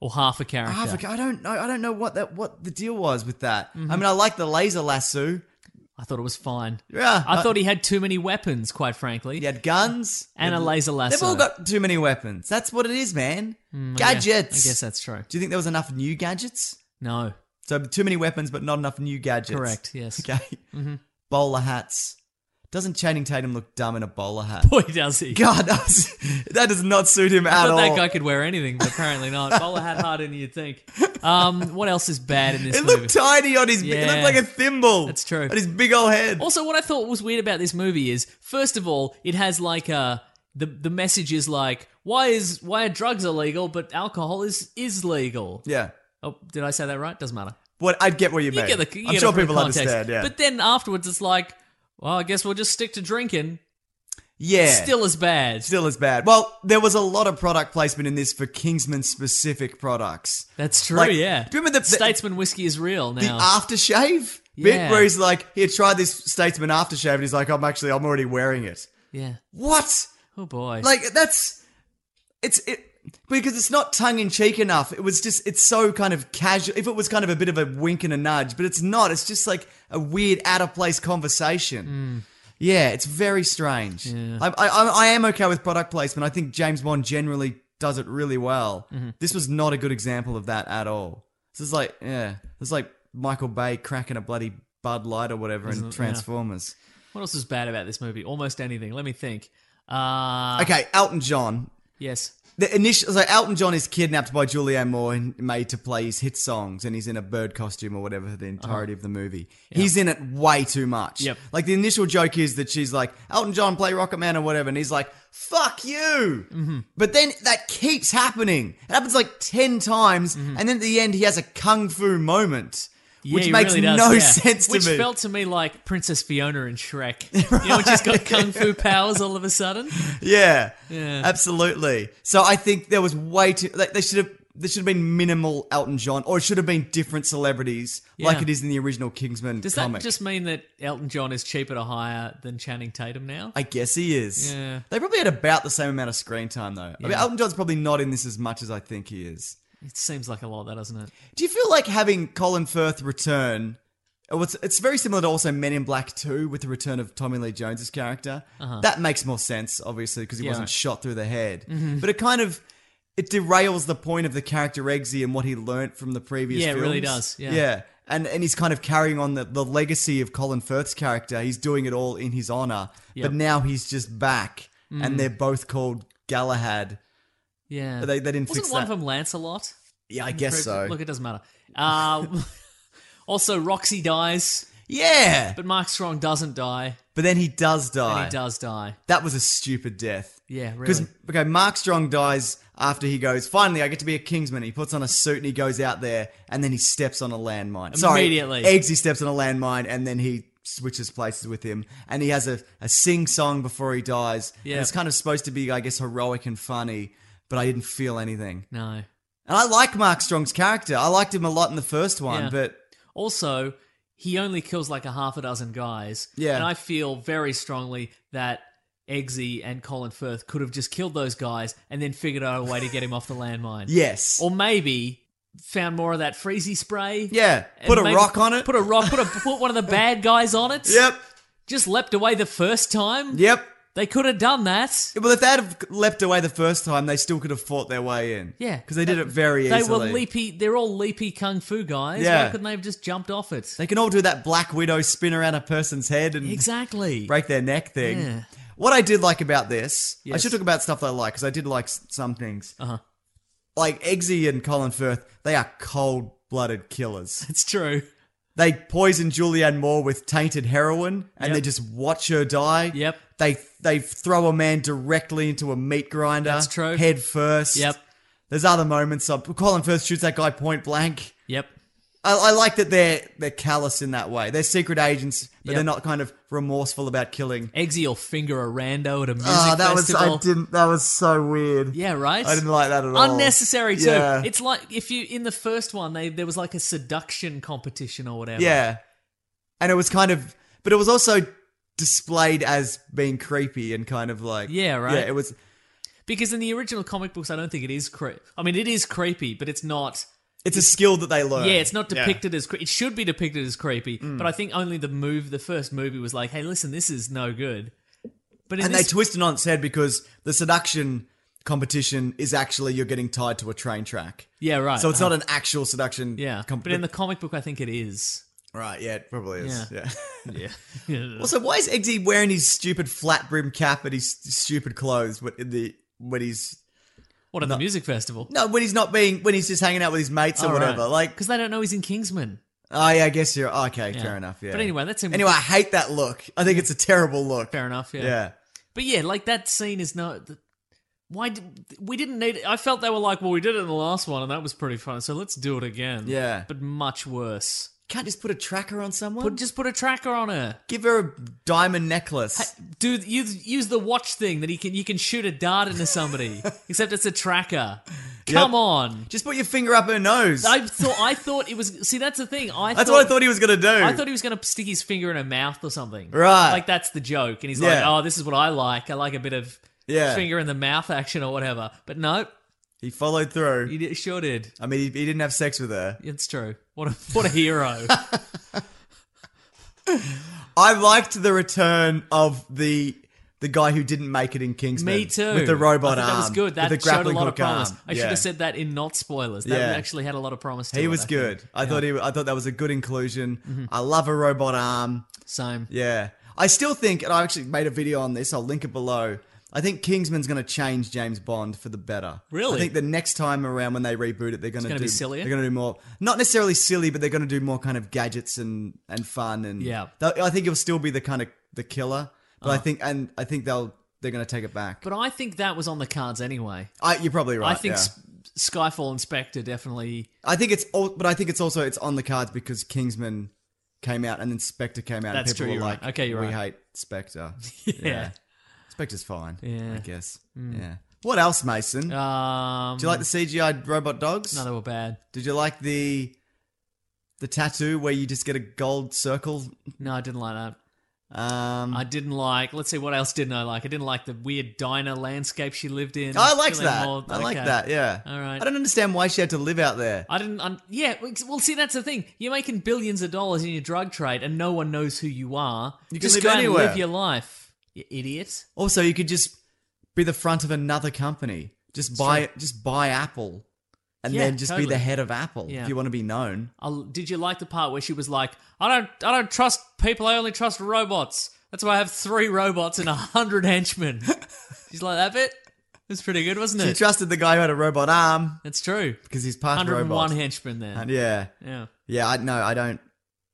or half a character. Half a, I don't know. I don't know what that what the deal was with that. Mm-hmm. I mean, I like the laser lasso. I thought it was fine. Yeah, I uh, thought he had too many weapons, quite frankly. He had guns And a laser lasso. They've all got too many weapons. That's what it is, man. Mm, Gadgets. yeah, I guess that's true. Do you think there was enough new gadgets? No. So too many weapons, but not enough new gadgets. Correct, yes. Okay. Mm-hmm. Bowler hats. Doesn't Channing Tatum look dumb in a bowler hat? Boy, does he. God, that, was, that does not suit him I at thought all. that guy could wear anything, but apparently not. Bowler hat harder than you'd think. Um, what else is bad in this It movie? looked tiny on his. It Yeah. looked like a thimble. That's true. On his big old head. Also, what I thought was weird about this movie is, first of all, it has like a the the message is like, why is why are drugs illegal, but alcohol is is legal? Yeah. Oh, did I say that right? Doesn't matter. What I get what you, You mean. get the. You I'm get sure it from people context. understand. Yeah. But then afterwards, it's like, well, I guess we'll just stick to drinking. yeah. Still as bad. Still as bad. Well, there was a lot of product placement in this for Kingsman specific products. That's true. Like, yeah. do you remember the- the- Statesman whiskey is real now? The aftershave bit Yeah. where he's like, he had tried this Statesman aftershave and he's like, I'm actually, I'm already wearing it. yeah. What? Oh boy. Like, that's, it's, it, because it's not tongue in cheek enough. It was just, it's so kind of casual. If it was kind of a bit of a wink and a nudge, but it's not. It's just like a weird out of place conversation. Yeah, it's very strange. Yeah. I, I, I am okay with product placement. I think James Bond generally does it really well. This was not a good example of that at all. This is like, yeah, it's like Michael Bay cracking a bloody Bud Light or whatever Isn't in it? Transformers. What else is bad about this movie? Almost anything. Let me think. Uh, Okay, Elton John. Yes. The initial, so Elton John is kidnapped by Julianne Moore and made to play his hit songs, and he's in a bird costume or whatever for the entirety of the movie. He's in it way too much. Yep. Like the initial joke is that she's like, Elton John, play Rocket Man or whatever, and he's like, fuck you. Mm-hmm. But then that keeps happening. It happens like ten times, and then at the end he has a kung fu moment. Yeah, Which he makes really does, no yeah. sense to Which me. felt to me like Princess Fiona in Shrek. You know, when she's got kung fu powers all of a sudden. Yeah, Yeah. absolutely. So I think there was way too. Like, they should have. There should have been minimal Elton John, or it should have been different celebrities, Yeah. like it is in the original Kingsman Does comic. that just mean that Elton John is cheaper to hire than Channing Tatum now? I guess he is. Yeah. They probably had about the same amount of screen time, though. I mean, Yeah. Elton John's probably not in this as much as I think he is. It seems like a lot, that doesn't it? Do you feel like having Colin Firth return? oh, It's, it's very similar to also Men in Black two with the return of Tommy Lee Jones's character. That makes more sense, obviously, because he Uh-huh. Yeah, wasn't right. shot through the head. Mm-hmm. But it kind of it derails the point of the character Eggsy and what he learnt from the previous Yeah, it films. really does, yeah. yeah. And and he's kind of carrying on the, the legacy of Colin Firth's character. He's doing it all in his honor. Yep. But now he's just back, Mm. and they're both called Galahad. Yeah. They- they didn't Wasn't fix one that. of them Lancelot? Yeah, I guess so. Look, it doesn't matter. Um, also, Roxy dies, Yeah. but Mark Strong doesn't die, But then he does die. and he does die. That was a stupid death. Yeah, Because, really. okay, Mark Strong dies after he goes, finally, I get to be a Kingsman. He puts on a suit and he goes out there, and then he steps on a landmine. Sorry, Immediately. Eggsy steps on a landmine, and then he switches places with him. And he has a, a sing-song before he dies. Yeah. And it's kind of supposed to be, I guess, heroic and funny, but I didn't feel anything. No. And I like Mark Strong's character. I liked him a lot in the first one, Yeah. but... Also, he only kills like a half a dozen guys. Yeah. And I feel very strongly that Eggsy and Colin Firth could have just killed those guys and then figured out a way to get him off the landmine. Yes. Or maybe found more of that freezy spray. Yeah. and Put a maybe rock on it. Put a rock, put, a, put one of the bad guys on it. Yep. Just leapt away the first time. Yep. They could have done that. Well, if they had leapt away the first time, they still could have fought their way in. Yeah. Because they did it very They easily. were leapy, they're all leapy kung fu guys. Yeah. Why couldn't they have just jumped off it? They can all do that Black Widow spin around a person's head and Exactly. break their neck thing. Yeah. What I did like about this, I Yes. should talk about stuff that I like, because I did like s- some things. Uh-huh. Like Eggsy and Colin Firth, they are cold-blooded killers. It's true. They poison Julianne Moore with tainted heroin, and Yep. they just watch her die. Yep. They they throw a man directly into a meat grinder. That's true. Head first. Yep. There's other moments. Of, Colin Firth shoots that guy point blank. Yep. I, I like that they're they're callous in that way. They're secret agents, but Yep. they're not kind of remorseful about killing. Eggsy will finger a rando at a music Oh, that festival. was I didn't. That was so weird. Yeah, right? I didn't like that at all. Unnecessary too. Yeah. It's like if you in the first one they there was like a seduction competition or whatever. Yeah, and it was kind of, but it was also displayed as being creepy and kind of like Yeah, right. Yeah, it was. Because in the original comic books, I don't think it is creepy. I mean, it is creepy, but it's not... It's a skill that they learn. Yeah, it's not depicted as... Cre- it should be depicted as creepy, Mm. but I think only the move, the first movie was like, hey, listen, this is no good. But in And this, they twist it on its head because the seduction competition is actually you're getting tied to a train track. Yeah, right. So it's Uh-huh. not an actual seduction. Yeah, comp- but in the comic book, I think it is. Right, yeah, it probably is. Yeah. Yeah. Yeah. Also, why is Eggsy wearing his stupid flat brim cap and his stupid clothes when, in the, when he's... What, at the music festival? No, when he's not being... When he's just hanging out with his mates or Oh, right. whatever. Like, Because they don't know he's in Kingsman. oh, yeah, I guess you're... Okay, Yeah. fair enough, yeah. But anyway, that's him. Anyway, I hate that look. I think it's a terrible look. Fair enough, yeah. Yeah. But yeah, like that scene is not... Why did... We didn't need... I felt they were like, well, we did it in the last one and that was pretty fun, so let's do it again. Yeah. But much worse. Can't just put a tracker on someone? Put, just put a tracker on her. Give her a diamond necklace. Do use use the watch thing that he can you can shoot a dart into somebody. Except it's a tracker. Come Yep. on. Just put your finger up her nose. I thought I thought it was see that's the thing. I That's thought, what I thought he was going to do. I thought he was going to stick his finger in her mouth or something. Right. Like that's the joke. And he's like, Yeah. "Oh, this is what I like. I like a bit of Yeah. finger in the mouth action or whatever." But no, He followed through. he did, sure did. I mean, he, he didn't have sex with her. It's true. What a what a hero. I liked the return of the the guy who didn't make it in Kingsman. Me too. With the robot I thought arm. that was good. That with the showed a grappling lot of hook promise. arm. I should Yeah. have said that in not spoilers. That Yeah. actually had a lot of promise to He it, was I good. think. I Yeah. thought he. I thought that was a good inclusion. Mhm. I love a robot arm. Same. Yeah. I still think, and I actually made a video on this. I'll link it below. I think Kingsman's going to change James Bond for the better. Really? I think the next time around when they reboot it, they're going to gonna do be sillier? They're going to do more, not necessarily silly, but they're going to do more kind of gadgets and and fun and Yeah. they'll- I think it'll still be the kind of the killer, but I Uh. think and I think they'll they're going to take it back. But I think that was on the cards anyway. I, you're probably right. I think yeah. S- Skyfall and Spectre definitely. I think it's all, but I think it's also it's on the cards because Kingsman came out and then Spectre came out That's and people true, were you're like, right. Okay, you're we right. hate Spectre. Yeah. Spectre's fine. Yeah. I guess. Mm. Yeah. What else, Mason? Um, Do you like the C G I robot dogs? No, they were bad. Did you like the the tattoo where you just get a gold circle? No, I didn't like that. Um, I didn't like. Let's see, what else didn't I like? I didn't like the weird diner landscape she lived in. I liked Feeling that. more- I like okay. that. Yeah. All right. I don't understand why she had to live out there. I didn't. Un- yeah. Well, see, that's the thing. You're making billions of dollars in your drug trade, and no one knows who you are. You can Just live go anywhere. and live your life, you idiot. Also, you could just be the front of another company. Just buy, just buy Apple, and Yeah, then just be totally. the head of Apple Yeah. if you want to be known. I'll, did you like the part where she was like, "I don't, I don't trust people. I only trust robots. That's why I have three robots and a hundred henchmen." She's like that bit. It was pretty good, wasn't She it? trusted the guy who had a robot arm That's true. because he's part one hundred one robot. henchmen there. And yeah, Yeah. yeah. I no, I don't.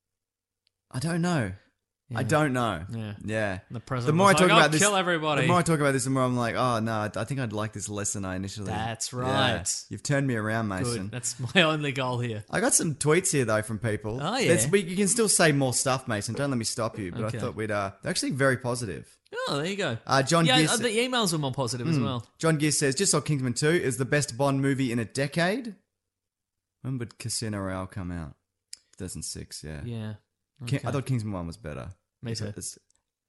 I don't know. I Yeah. don't know. Yeah. Yeah. The president more was I talk like, about "I'll this, kill everybody." The more I talk about this, the more I'm like, oh no, I I think I'd like this less than I initially. That's Yeah. right. You've turned me around, Mason. Good. That's my only goal here. I got some tweets here though from people. Oh, yeah. There's- we, you can still say more stuff, Mason. Don't let me stop you. But Okay. I thought we'd. Uh, they're actually very positive. Oh, there you go. Uh, John yeah, Gear uh, sa- the emails were more positive as Hmm. well. John Gear says, just saw Kingsman two is the best Bond movie in a decade. When would Casino Royale come out? two thousand six, yeah. Yeah. Ki- Okay. I thought Kingsman one was better. Me too. It's-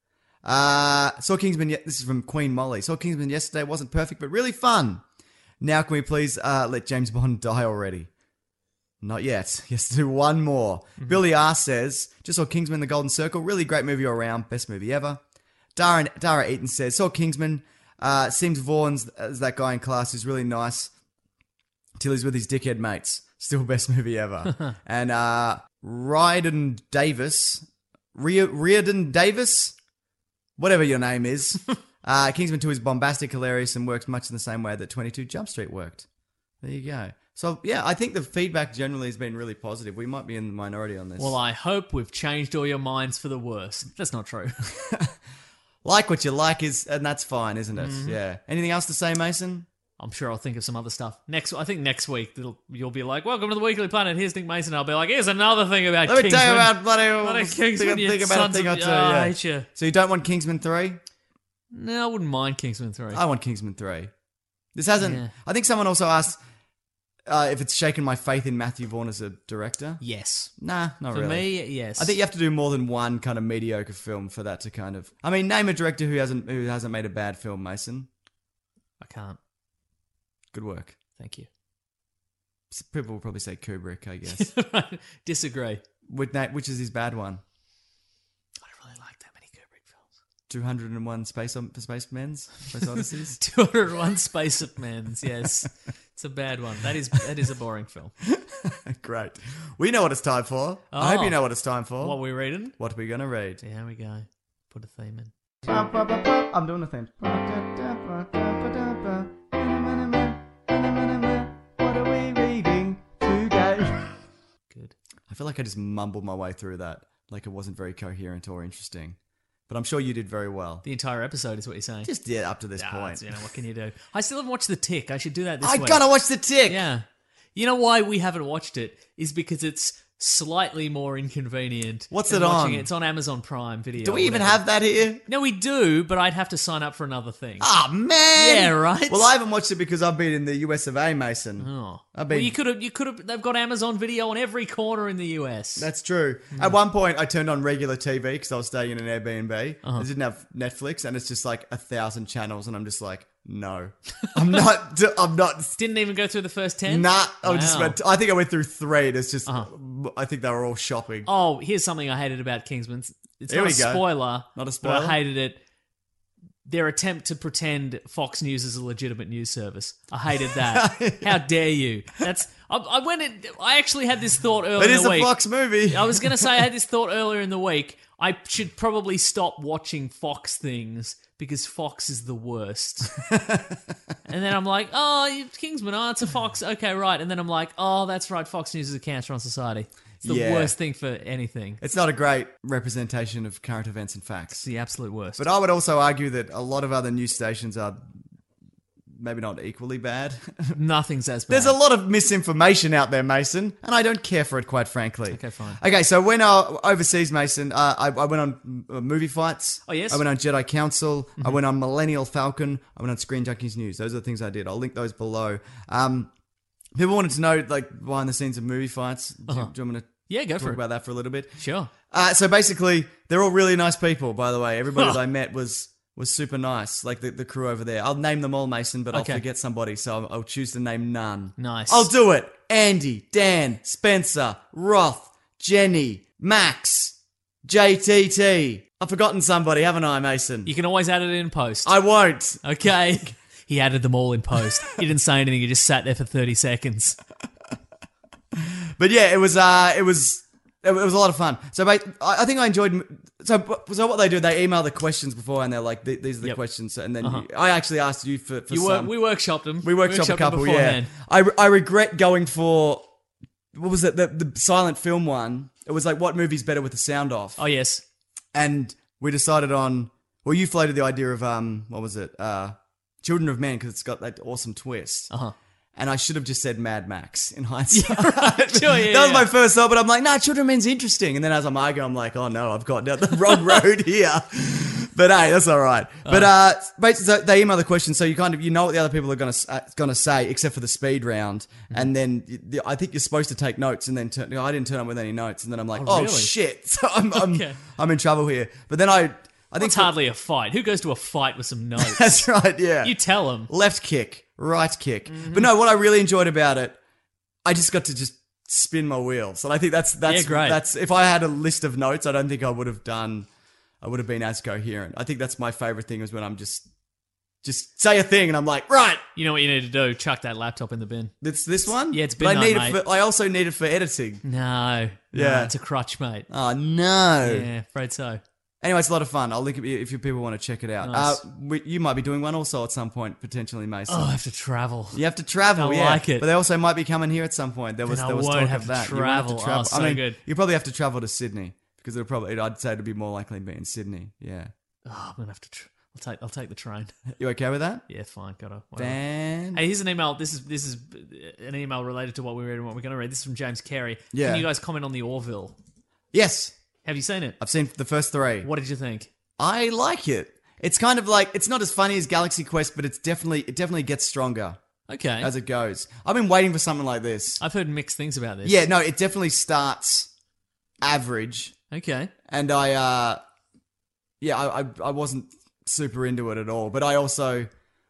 Uh, saw Kingsman, ye- this is from Queen Molly. Saw Kingsman yesterday, wasn't perfect, but really fun. Now can we please uh, let James Bond die already? Not yet. Yes, do one more. Billy R says, just saw Kingsman The Golden Circle. Really great movie all around. Best movie ever. Dara, Dara Eaton says, saw Kingsman. Uh, seems Vaughn's as that guy in class who's really nice till he's with his dickhead mates. Still best movie ever. And uh, Ryden Davis, Re- Reardon Davis, whatever your name is. uh, Kingsman two is bombastic, hilarious, and works much in the same way that twenty-two Jump Street worked. There you go. So, yeah, I think the feedback generally has been really positive. We might be in the minority on this. Well, I hope we've changed all your minds for the worse. That's not true. Like what you like is, and that's fine, isn't it? Mhm. Yeah. Anything else to say, Mason? I'm sure I'll think of some other stuff. Next, I think next week it'll, you'll be like, "Welcome to the Weekly Planet. Here's Nick Mason." I'll be like, "Here's another thing about Let me Kingsman." tell you about bloody, Bloody Kingsman, think, you think about a sons thing of- or two. Oh, I yeah. hate you. So you don't want Kingsman three? No, I wouldn't mind Kingsman three. I want Kingsman three. This hasn't. Yeah. I think someone also asked uh, if it's shaken my faith in Matthew Vaughn as a director. Yes. Nah, not For really. me, yes. I think you have to do more than one kind of mediocre film for that to kind of. I mean, name a director who hasn't who hasn't made a bad film, Mason. I can't. Good work. Thank you. S- People will probably say Kubrick, I guess. Disagree. Which, na- which is his bad one? I don't really like that many Kubrick films. two hundred one Space on Space Men's? Space Odysseys? two hundred one Space of Men's, yes. It's a bad one. That is that is a boring film. Great. We know what it's time for. I hope Oh. you know what it's time for. What are we reading? What are we going to read? Here we go. Put a theme in. I'm doing the theme. What are we reading today? Good. I feel like I just mumbled my way through that, like it wasn't very coherent or interesting. But I'm sure you did very well. The entire episode is what you're saying. Just yeah, up to this Ah, point. You know, what can you do? I still haven't watched The Tick. I should do that this I week. gotta watch The Tick. Yeah. You know why we haven't watched it is because it's slightly more inconvenient. What's than it watching on? It's on Amazon Prime Video. Do we or even whatever. have that here? No, we do, but I'd have to sign up for another thing. Ah man. Yeah, right? Well, I haven't watched it because I've been in the U S of A, Mason. Oh. I've been. Well, you could have. You could have. They've got Amazon Video on every corner in the U S. That's true. Hmm. At one point, I turned on regular T V because I was staying in an Airbnb. Uh-huh. I didn't have Netflix, and it's just like a thousand channels, and I'm just like, no, I'm not. I'm not. Didn't even go through the first ten. Nah, I just Wow. went. I think I went through three. And it's just. Uh-huh. I think they were all shopping. Oh, here's something I hated about Kingsman. It's Here not we a go. spoiler. Not a But spoiler? I hated it. Their attempt to pretend Fox News is a legitimate news service. I hated that. How dare you? That's. I, I went. In, I actually had this thought earlier It in is the a week. Fox movie. I was going to say I had this thought earlier in the week. I should probably stop watching Fox things because Fox is the worst. And then I'm like, oh, Kingsman, oh, it's a Fox. Okay, right. And then I'm like, oh, that's right. Fox News is a cancer on society. It's the Yeah. worst thing for anything. It's not a great representation of current events and facts. It's the absolute worst. But I would also argue that a lot of other news stations are maybe not equally bad. Nothing's as bad. There's a lot of misinformation out there, Mason, and I don't care for it, quite frankly. Okay, fine. Okay, so when I overseas, Mason, uh, I, I went on uh, Movie Fights. Oh, yes? I went on Jedi Council. I went on Millennial Falcon. I went on Screen Junkies News. Those are the things I did. I'll link those below. Um, people wanted to know, like, behind the scenes of Movie Fights. Do, you, Uh-huh. do you want me to Yeah, go talk for it. about that for a little bit? Sure. Uh, so basically, they're all really nice people, by the way. Everybody Huh. that I met was was super nice, like the, the crew over there. I'll name them all, Mason, but Okay. I'll forget somebody, so I'll, I'll choose to name none. Nice. I'll do it. Andy, Dan, Spencer, Roth, Jenny, Max, J T T. I've forgotten somebody, haven't I, Mason? You can always add it in post. I won't. Okay. He added them all in post. He didn't say anything. He just sat there for thirty seconds. But yeah, it was uh, it was it was a lot of fun. So ba- I I think I enjoyed. So so what they do, they email the questions before, and they're like, "Th- "These are the Yep. questions." And then Uh-huh. you, I actually asked you for, for You wor- some. we workshopped them. We workshopped a them couple, yeah. beforehand. I, I regret going for, what was it, the, the silent film one. It was like, what movie's better with the sound off? Oh, yes. And we decided on, well, you floated the idea of, um, what was it, uh, Children of Men, because it's got that awesome twist. Uh-huh. And I should have just said Mad Max in hindsight. Sure, yeah, that was yeah. my first thought, but I'm like, nah, Children of Men's interesting. And then as I'm arguing, I'm like, oh no, I've gone down the wrong road here. But hey, that's all right. But uh, basically, so they email the question, so you kind of you know what the other people are going to uh, going to say, except for the speed round. Mm-hmm. And then you- I think you're supposed to take notes, and then turn, I didn't turn up with any notes, and then I'm like, Oh, oh, really? shit, so I'm I'm, Okay. I'm in trouble here. But then I I think It's hardly a fight. Who goes to a fight with some notes? that's right, yeah. You tell them. Left kick, right kick. Mm-hmm. But no, what I really enjoyed about it, I just got to just spin my wheels, and I think that's that's Yeah, great. that's if I had a list of notes, I don't think I would have done. I would have been as coherent. I think that's my favorite thing is when I'm just just say a thing and I'm like, right, You know what you need to do? Chuck that laptop in the bin. it's this one. Yeah, it's But I midnight, need mate. it for. I also need it for editing. No. No, Yeah. it's a crutch, mate. Oh no. Yeah, afraid so. Anyway, it's a lot of fun. I'll link it if you people want to check it out. Nice. Uh, we, you might be doing one also at some point, potentially, Mason. Oh, I have to travel. You have to travel, I yeah. like it. But they also might be coming here at some point. There was Then I there was won't talk have of to that. You won't have to travel. travel. Oh, so I mean, good. you probably have to travel to Sydney because it'll probably. I'd say it'd be more likely to be in Sydney. Yeah. Oh, I'm gonna have to. Tr- I'll take. I'll take the train. You okay with that? Yeah, fine. Gotta. whatever. Dan. Hey, here's an email. This is this is an email related to what we read and what we're going to read. This is from James Carey. Yeah. Can you guys comment on the Orville? Yes, Have you seen it? I've seen the first three. What did you think? I like it. It's kind of like it's not as funny as Galaxy Quest, but it's definitely it definitely gets stronger Okay. as it goes. I've been waiting for something like this. I've heard mixed things about this. Yeah, no, it definitely starts average, Okay. and I, uh, yeah, I, I, I wasn't super into it at all. But I also,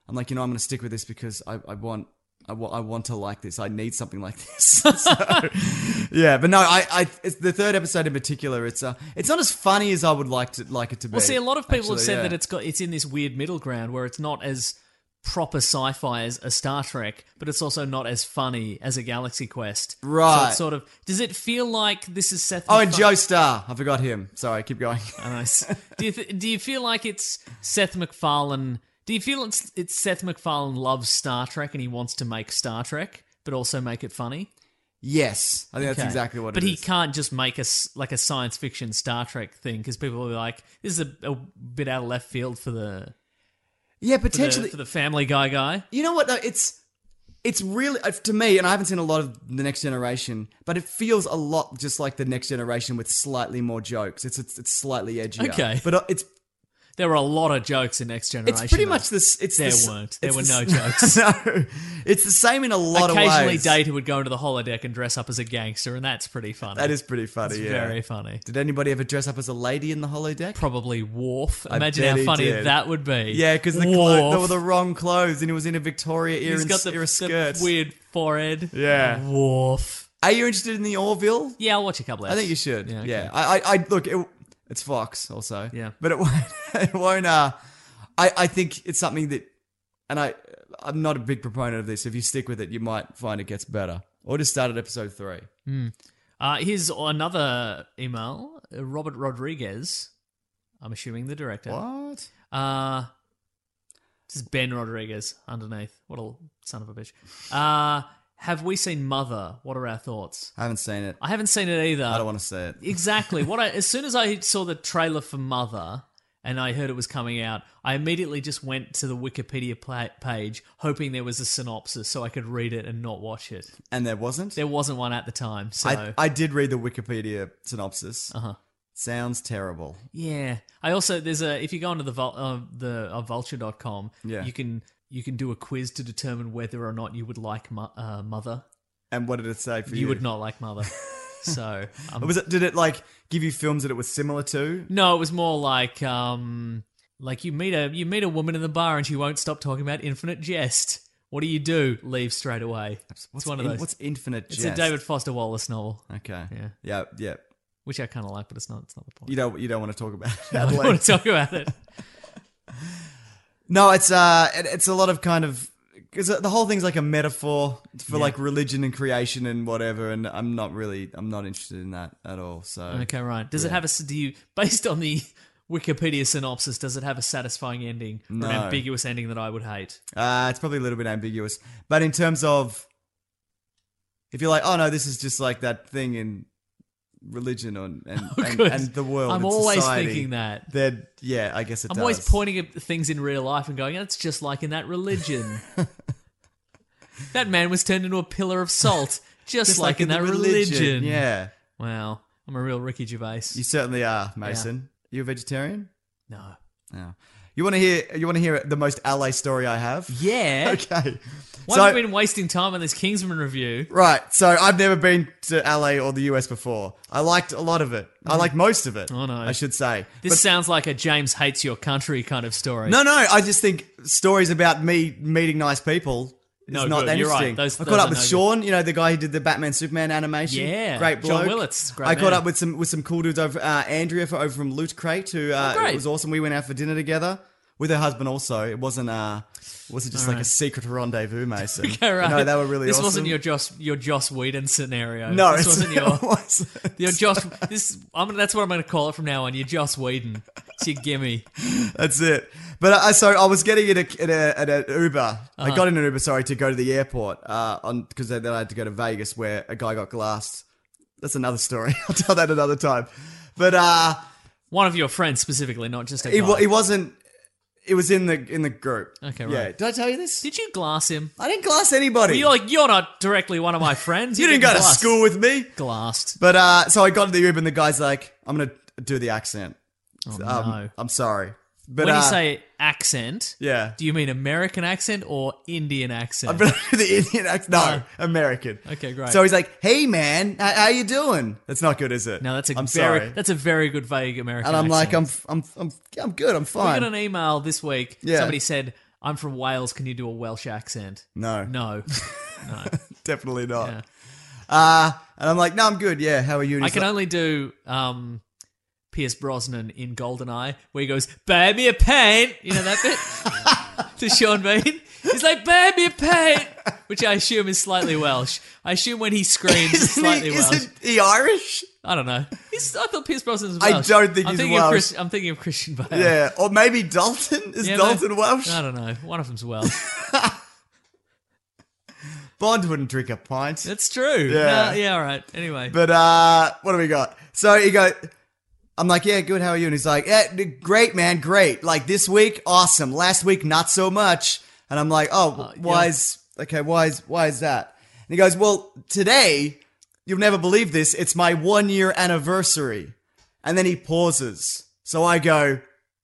I'm like, you know, I'm going to stick with this because I, I want. I, wa- I want to like this. I need something like this. So, yeah, but no, I, I it's the third episode in particular. It's uh, it's not as funny as I would like to like it to be. Well, see, a lot of people actually, have said yeah. that it's got it's in this weird middle ground where it's not as proper sci-fi as a Star Trek, but it's also not as funny as a Galaxy Quest. Right. So it's sort of does it feel like this is Seth? Oh, and MacFar- Joe Starr. I forgot him. Sorry, keep going. Oh, nice. do you th- do you feel like it's Seth MacFarlane? Do you feel it's, it's Seth MacFarlane loves Star Trek and he wants to make Star Trek, but also make it funny? Yes, I think that's Okay. exactly what but it he is. can't just make a, s- like a science fiction Star Trek thing because people will be like, this is a, a bit out of left field for the, Yeah, for the, potentially. for the Family Guy guy. You know what? Though it's it's really uh, to me, and I haven't seen a lot of the Next Generation, but it feels a lot just like the Next Generation with slightly more jokes. It's it's, it's slightly edgier. Okay. but uh, it's There were a lot of jokes in Next Generation. it's pretty though. much this. It's There the, weren't. There it's were the- no jokes. No, it's the same in a lot of Occasionally, ways. Data would go into the holodeck and dress up as a gangster, and that's pretty funny. That is pretty funny. It's yeah, very funny. Did anybody ever dress up as a lady in the holodeck? Probably Worf. I Imagine bet how he funny did. that would be. Yeah, because the Worf. clo- they were the wrong clothes, and he was in a Victoria era, He's got the, era the skirt. weird forehead. Yeah. Worf. Are you interested in the Orville? Yeah, I'll watch a couple of I think you should. Yeah, Yeah, okay. I, I, I look. It, it's Fox also. Yeah. but it won't. It won't. Uh, I, I think it's something that, and I, I'm not a big proponent of this. If you stick with it, you might find it gets better. Or just start at episode three. Uh, here's another email. Uh, Robert Rodriguez. I'm assuming the director. What? Uh, this is Ben Rodriguez underneath. What a son of a bitch. Uh, have we seen Mother? What are our thoughts? I haven't seen it. I haven't seen it either. I don't want to see it. Exactly. What I as soon as I saw the trailer for Mother and I heard it was coming out, I immediately just went to the Wikipedia pla- page hoping there was a synopsis so I could read it and not watch it. And there wasn't. There wasn't one at the time, so I, I did read the Wikipedia synopsis. uh-huh. Sounds terrible. Yeah. I also there's a if you go onto the vul- uh, the uh, vulture dot com, Yeah. you can you can do a quiz to determine whether or not you would like mo- uh, Mother. And what did it say for you? You would not like Mother. So, um, Was it? Did it like give you films that it was similar to? no, it was more like um like you meet a you meet a woman in the bar and she won't stop talking about Infinite Jest. What do you do? Leave straight away. What's it's one of in- those. What's Infinite it's Jest? a David Foster Wallace novel, Okay. Yeah. Yeah. Yeah. which I kind of like, but it's not. It's not the point. You don't. You don't want to talk about it. I don't want to talk about it. No, it's uh, it, it's a lot of kind of because the whole thing's like a metaphor for Yeah. like religion and creation and whatever, and I'm not really, I'm not interested in that at all. So Okay, right. Does it Yeah. have a? s- Do you based on the Wikipedia synopsis? Does it have a satisfying ending or No. an ambiguous ending that I would hate? Uh, it's probably a little bit ambiguous. But in terms of, if you're like, oh no, this is just like that thing in religion and and, and, Good. and the world. I'm and always society, thinking that. Then yeah, I guess it I'm does. always pointing at things in real life and going, "That's just like in that religion." That man was turned into a pillar of salt, just, Just like, in the that religion. Yeah, Wow, I'm a real Ricky Gervais. you certainly are, Mason. You a vegetarian? no. No. You want to hear? You want to hear the most L A story I have? Yeah. Okay. Why So- have we been wasting time on this Kingsman review? Right, so I've never been to L A or the U S before. I liked a lot of it. I liked most of it. Oh, no. I should say. This But- sounds like a James hates your country kind of story. no, no. I just think stories about me meeting nice people is No, not good. that You're right. interesting. Those- I those caught are up with no good. Sean, you know, the guy who did the Batman Superman animation. Yeah, great John bloke. Willits, great I caught man. up with some with some cool dudes over uh, Andrea for, over from Loot Crate, who uh, Oh, great. it was awesome. We went out for dinner together with her husband. Also, it wasn't uh, it wasn't just All like right. a secret rendezvous, Mason. Okay, right. No, they were really This awesome. wasn't your Joss your Joss Whedon scenario. No, this it's- wasn't your it wasn't. your Joss. This I'm that's what I'm going to call it from now on. Your Joss Whedon. It's your gimme. That's it. But uh, so I was getting in a, in a, in an Uber. Uh-huh. I got in an Uber, sorry, to go to the airport uh, on because then I had to go to Vegas where a guy got glassed. That's another story. I'll tell that another time. But uh, One of your friends specifically, not just a he, guy. wa- he wasn't. It was in the in the group. Okay, Yeah. right. Did I tell you this? Did you glass him? I didn't glass anybody. You're like you're not directly one of my friends. you didn't go to glass. school with me. Glassed. But uh, so I got in the Uber and the guy's like, "I'm gonna do the accent." Oh, um, no. I'm sorry. But when uh, you say accent, yeah. do you mean American accent or Indian accent? I'm gonna do the Indian accent. No, Uh, American. okay, great. So he's like, "Hey, man, how, how you doing?" That's not good, is it? no, that's a I'm very sorry. that's a very good vague American. And I'm like, I'm, accent. I'm, I'm, I'm good. I'm We fine. got an email this week. Yeah. Somebody said, I'm from Wales, can you do a Welsh accent? No. No. No. Definitely not. Yeah. Uh, and I'm like, no, I'm good. Yeah, how are you? And I he's can like, only do um, Pierce Brosnan in GoldenEye, where he goes, "Buy me a paint." You know that bit? To Sean Bean. He's like, "Buy me a paint," which I assume is slightly Welsh. I assume when he screams, it's Isn't slightly he, Welsh. isn't he Irish? I don't know. He's, I thought Pierce Brosnan was I Welsh. don't think I'm he's thinking Welsh. Of Chris, I'm thinking of Christian Bale. Yeah, or maybe Dalton? Is Yeah, Dalton maybe- Welsh? I don't know. One of them's Welsh. Bond wouldn't drink a pint. That's true. Yeah. No, yeah, all right. Anyway. But uh, what do we got? So he go, I'm like, yeah, good. How are you? And he's like, yeah, great, man, great. Like this week, awesome. Last week, not so much. And I'm like, oh, Uh, why yeah. is okay? Why is why is that? And he goes, well, today, you'll never believe this. It's my one year anniversary. And then he pauses. So I go,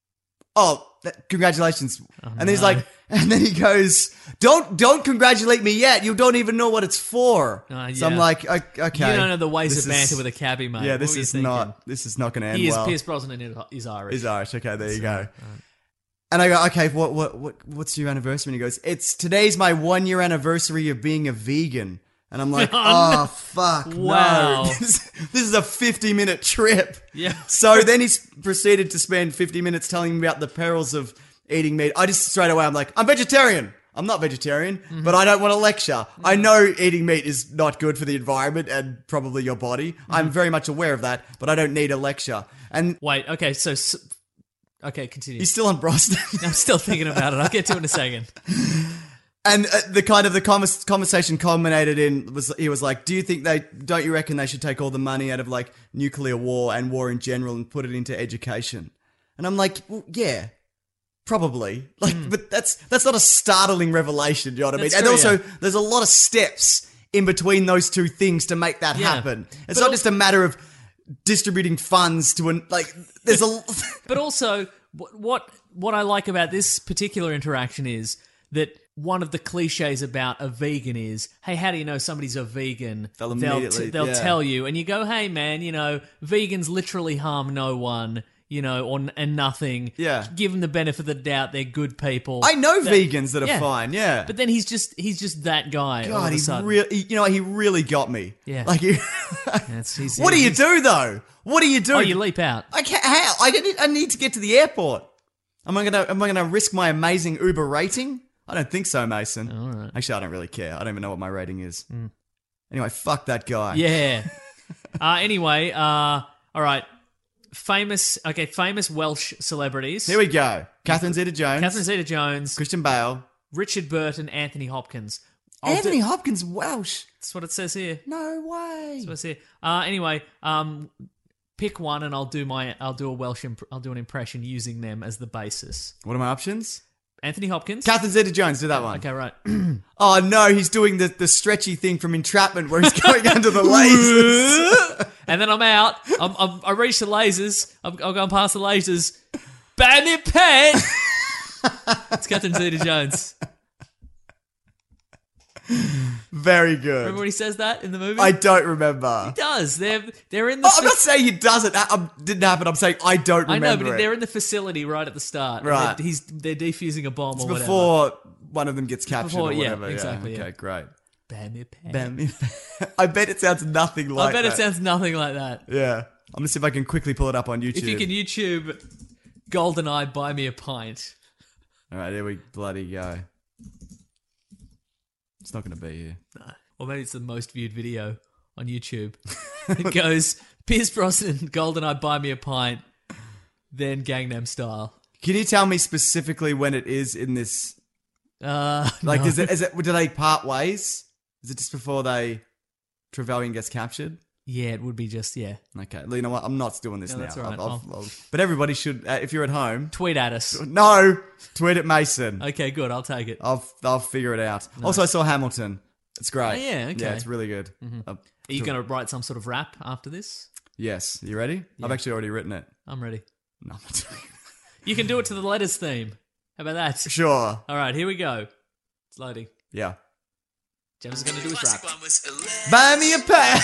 oh, that, congratulations. and then he's no. like, and then he goes, don't don't congratulate me yet. You don't even know what it's for. Uh, So I'm yeah. like, o- okay. You don't know the ways this of banter is- with a cabbie, mate. Yeah, What this were you is thinking? not. This is not going to end He is well. Pierce Brosnan is- is Irish. He's Irish. Okay, there you go. And I go, okay, what, what, what, what's your anniversary? And he goes, it's today's my one year anniversary of being a vegan. And I'm like, Oh, oh, fuck, Wow. no. This, this is a fifty minute trip. Yeah. So then he s- proceeded to spend fifty minutes telling me about the perils of eating meat. I just straight away, I'm like, I'm vegetarian. I'm not vegetarian, Mm-hmm. but I don't want to lecture. I know eating meat is not good for the environment and probably your body. Mm-hmm. I'm very much aware of that, but I don't need a lecture. And Wait, okay, so... s okay, continue. he's still on Brosnan. I'm still thinking about it. I'll get to it in a second. And uh, the kind of the convers- conversation culminated in was he was like, "Do you think they don't you reckon they should take all the money out of like nuclear war and war in general and put it into education?" And I'm like, well, "Yeah, probably." Like, but that's that's not a startling revelation. You know what I mean? That's And true, also, yeah. there's a lot of steps in between those two things to make that Yeah. happen. It's But not al- just a matter of distributing funds to an like. There's a But also, what, what what I like about this particular interaction is that one of the cliches about a vegan is, hey, how do you know somebody's a vegan? They'll they'll, immediately- they'll yeah. tell you, and you go, hey, man, you know, vegans literally harm no one, you know, or and nothing. Yeah. Give them the benefit of the doubt; they're good people. I know That- vegans that are yeah. fine. Yeah, But then he's just he's just that guy. all of God, a he sudden. really, you know, he really got me. Yeah. like he. That's- he's- What do you he's- do though? What do you do? Oh, you leap out. I can't. How? I need. I need to get to the airport. Am I gonna? Am I gonna risk my amazing Uber rating? I don't think so, Mason. All right. Actually, I don't really care. I don't even know what my rating is. Anyway, fuck that guy. Yeah. uh, anyway, uh, all right. Famous, okay, famous Welsh celebrities. Here we go. Catherine Zeta-Jones. Catherine Zeta-Jones, Christian Bale. Richard Burton, Anthony Hopkins. I'll Anthony do- Hopkins Welsh. That's what it says here. No way. That's what it says here. Uh, anyway, um, pick one, and I'll do my, I'll do a Welsh, imp- I'll do an impression using them as the basis. What are my options? Anthony Hopkins. Catherine Zeta-Jones. Do that one. Okay, right. Oh no, he's doing the, the stretchy thing from Entrapment where he's going under the lasers. And then I'm out. I'm, I'm, I reach the lasers. I'm, I'm going past the lasers. Ban me a pen. It's Catherine Zeta-Jones. Very good. Remember when he says that in the movie? I don't remember. He does. They're they're in the. Oh, I'm not saying it doesn't. ha- didn't happen. I'm saying I don't I remember know, but it. they're in the facility right at the start. and Right. They're, he's they're defusing a bomb It's or whatever. before one of them gets captured Before- or yeah, whatever. exactly, Okay, yeah. great. Ban me a pen. Bam. I bet it sounds nothing like I bet that. it sounds nothing like that. Yeah. I'm gonna see if I can quickly pull it up on YouTube. If you can YouTube GoldenEye, buy me a pint. All right, here we bloody go. It's not gonna be here. Or maybe it's the most viewed video on YouTube. It goes, Pierce Brosnan, GoldenEye, buy me a pint, then Gangnam Style. Can you tell me specifically when it is in this? Uh, Like, no. is it? Is it? Do they part ways? Is it just before they Trevelyan gets captured? Yeah, it would be just, yeah. Okay, you know what? I'm not doing this No, now. that's all right. I'll- I'll- I'll- I'll- but everybody should. Uh, if you're at home, Tweet at us. no, tweet at Mason. Okay, good. I'll take it. I'll I'll figure it out. Also, I saw Hamilton. It's great. Oh, yeah, okay. Yeah, it's really good. Uh, Are you going to write some sort of rap after this? yes. You ready? I've actually already written it. I'm ready. No, I'm not doing You can do it to the letters theme. How about that? it. Sure. All right, here we go. It's loading. Yeah. James is going to do his rap. Buy me a pen.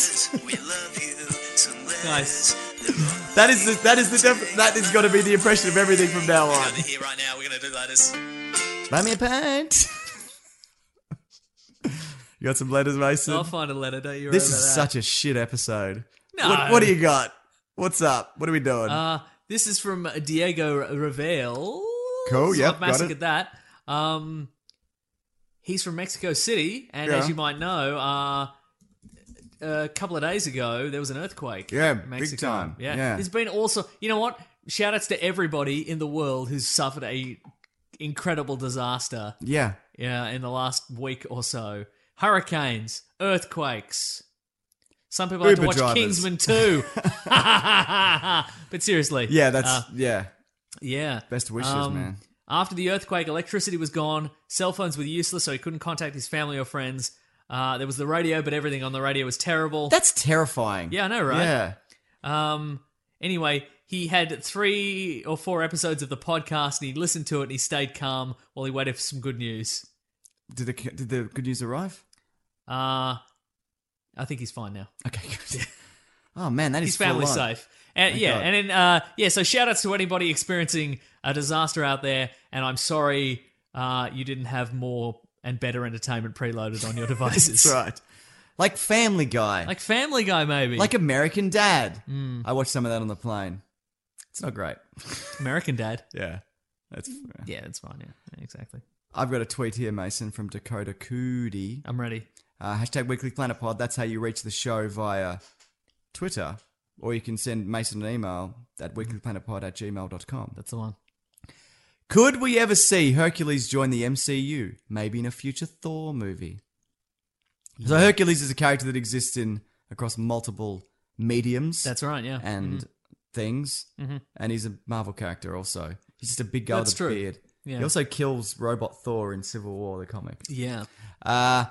Nice. That is the that is the def- that is going to be the impression of everything from now on. Here right now, we're gonna do letters. Buy me a pint. You got some letters, Mason? I'll find a letter, don't you worry This about is that. such a shit episode. No. What, what do you got? What's up? What are we doing? Uh, this is from Diego Revelle. Cool, So yep, I've got massacred it. that. Um, he's from Mexico City, and Yeah. as you might know, uh, a couple of days ago there was an earthquake. Yeah, in big Mexico. time. Yeah. Yeah. There's been also, you know what? Shout outs to everybody in the world who's suffered a incredible disaster. yeah. Yeah, in the last week or so. Hurricanes, earthquakes. Some people have to Uber watch drivers. Kingsman too. But seriously. Yeah, that's, uh, yeah. yeah. Best wishes, Um, man. After the earthquake, electricity was gone. Cell phones were useless, so he couldn't contact his family or friends. Uh, there was the radio, but everything on the radio was terrible. That's terrifying. Yeah, I know, right? Yeah. Um. Anyway, he had three or four episodes of the podcast, and he listened to it, and he stayed calm while he waited for some good news. Did the, did the good news arrive? Uh, I think he's fine now. Okay, good. Oh, man, that is His family's full on. safe. And Thank yeah, God. and then uh, yeah. So shout outs to anybody experiencing a disaster out there. And I'm sorry uh, you didn't have more and better entertainment preloaded on your devices. That's right. Like Family Guy. Like Family Guy, maybe. Like American Dad. Mm. I watched some of that on the plane. It's not great. American Dad. Yeah. That's. Yeah, that's fine. Yeah, yeah, exactly. I've got a tweet here, Mason, from Dakota Cootie. I'm ready. Uh, hashtag Weekly Planet Pod. That's how you reach the show via Twitter. Or you can send Mason an email at weeklyplanetpod at gmail dot com. That's the one. Could we ever see Hercules join the M C U? Maybe in a future Thor movie. So Hercules is a character that exists in across multiple mediums. That's right. Yeah. And things. Mm-hmm. And he's a Marvel character also. He's just a big guy That's with a true. beard. Yeah. He also kills Robot Thor in Civil War, the comic. Yeah. Uh,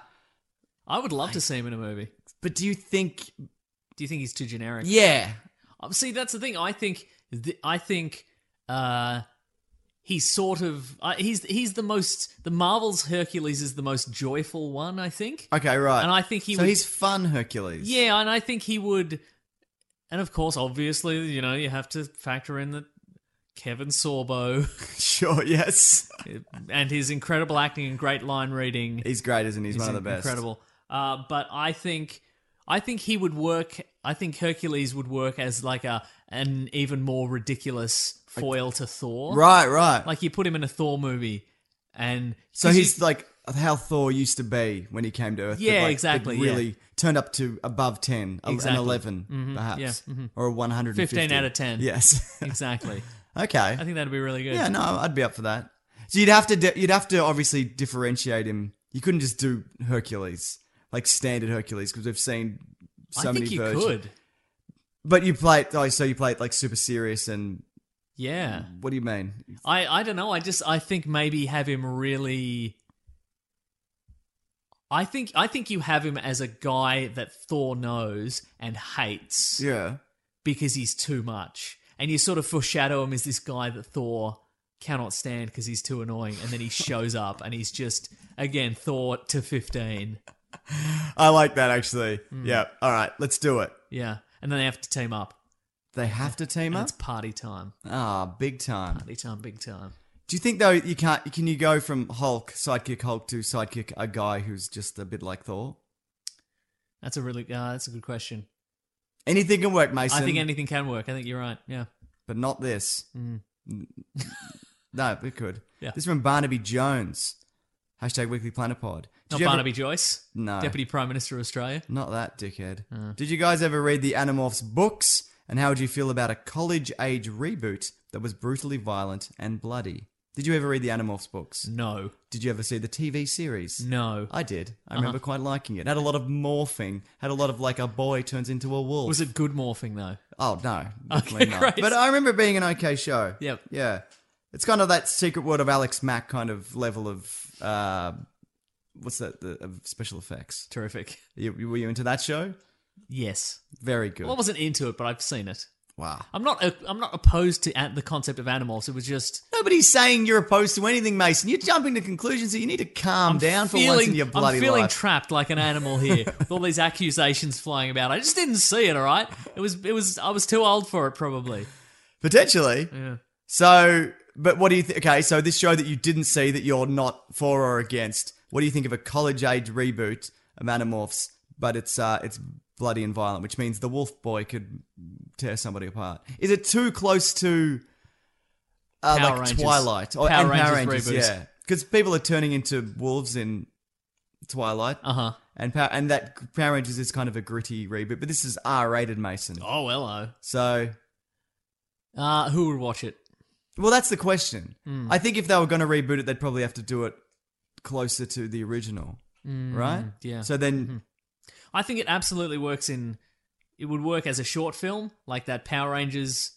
I would love to see him in a movie. but do you think... Do you think he's too generic? Yeah. Um, see, that's the thing. I think. Th- I think. Uh, he's sort of. Uh, he's he's the most. The Marvel's Hercules is the most joyful one. I think. Okay, right. And I think he So would- he's fun Hercules. Yeah, and I think he would. And of course, obviously, you know, you have to factor in that Kevin Sorbo Sure, yes. and his incredible acting and great line reading. He's great, isn't he? He's is one of the best. Incredible. Uh, but I think, I think he would work. I think Hercules would work as like a an even more ridiculous foil to Thor. Right, right. Like you put him in a Thor movie, and So 'cause he's you- like how Thor used to be when he came to Earth. but, Yeah, like, exactly, it really turned up to above ten, a- Exactly. an eleven, Mhm, perhaps, yeah, mhm. or a one hundred fifty. fifteen out of ten. Yes. exactly. Okay. I think that'd be really good. Yeah, no, I'd be up for that. So you'd have to di- you'd have to obviously differentiate him. You couldn't just do Hercules like standard Hercules because we've seen so I think many you versions. could. But you play it. Oh, so you play it like super serious and Yeah. what do you mean? I, I don't know. I just I think maybe have him really. I think I think you have him as a guy that Thor knows and hates Yeah. because he's too much, and you sort of foreshadow him as this guy that Thor cannot stand because he's too annoying, and then he shows up and he's just again Thor to fifteen. I like that actually. Hmm. Yeah. All right, let's do it. Yeah, and then they have to team up. They have to team And up. it's party time. Ah, big time. Party time, big time. Do you think though you can't? Can you go from Hulk sidekick Hulk to sidekick a guy who's just a bit like Thor? That's a really uh, that's a good question. Anything can work, Mason. I think anything can work. I think you're right. Yeah. but not this. Mm. No, it could. Yeah. This is from Barnaby Jones. Hashtag Weekly Planet Pod. Did Not you ever- Barnaby Joyce. No. Deputy Prime Minister of Australia. Not that, dickhead. Uh. Did you guys ever read the Animorphs books? And how would you feel about a college-age reboot that was brutally violent and bloody? Did you ever read the Animorphs books? No. Did you ever see the T V series? No. I did. I Uh-huh. remember quite liking it. Had a lot of morphing. Had a lot of like a boy turns into a wolf. Was it good morphing though? Oh no, definitely Okay, not. great. But I remember it being an okay show. Yep. Yeah. It's kind of that Secret World of Alex Mack kind of level of uh, what's that? The of special effects. Terrific. You, were you into that show? Yes. Very good. Well, I wasn't into it, but I've seen it. Wow. I'm not. Uh, I'm not opposed to uh, the concept of animals. It was just. Nobody's saying you're opposed to anything, Mason. You're jumping to conclusions, so you need to calm I'm down for feeling, once in your bloody I'm feeling life. trapped like an animal here with all these accusations flying about. I just didn't see it. All right. It was. It was. I was too old for it, probably. Potentially. Yeah. So but what do you think? Okay, so this show that you didn't see that you're not for or against, what do you think of a college-age reboot of Animorphs, but it's uh, it's bloody and violent, which means the Wolf Boy could tear somebody apart? Is it too close to uh, Power like Rangers. Twilight? Or, Power and Power Rangers Rangers, reboots. yeah. Because people are turning into wolves in Twilight. Uh-huh. And Power, and that Power Rangers is kind of a gritty reboot, but this is R-rated, Mason. Oh, hello. So, Uh, who would watch it? well, that's the question. Hmm. I think if they were going to reboot it, they'd probably have to do it closer to the original, right? Hmm, yeah. So then, I think it absolutely works in... It would work as a short film, like that Power Rangers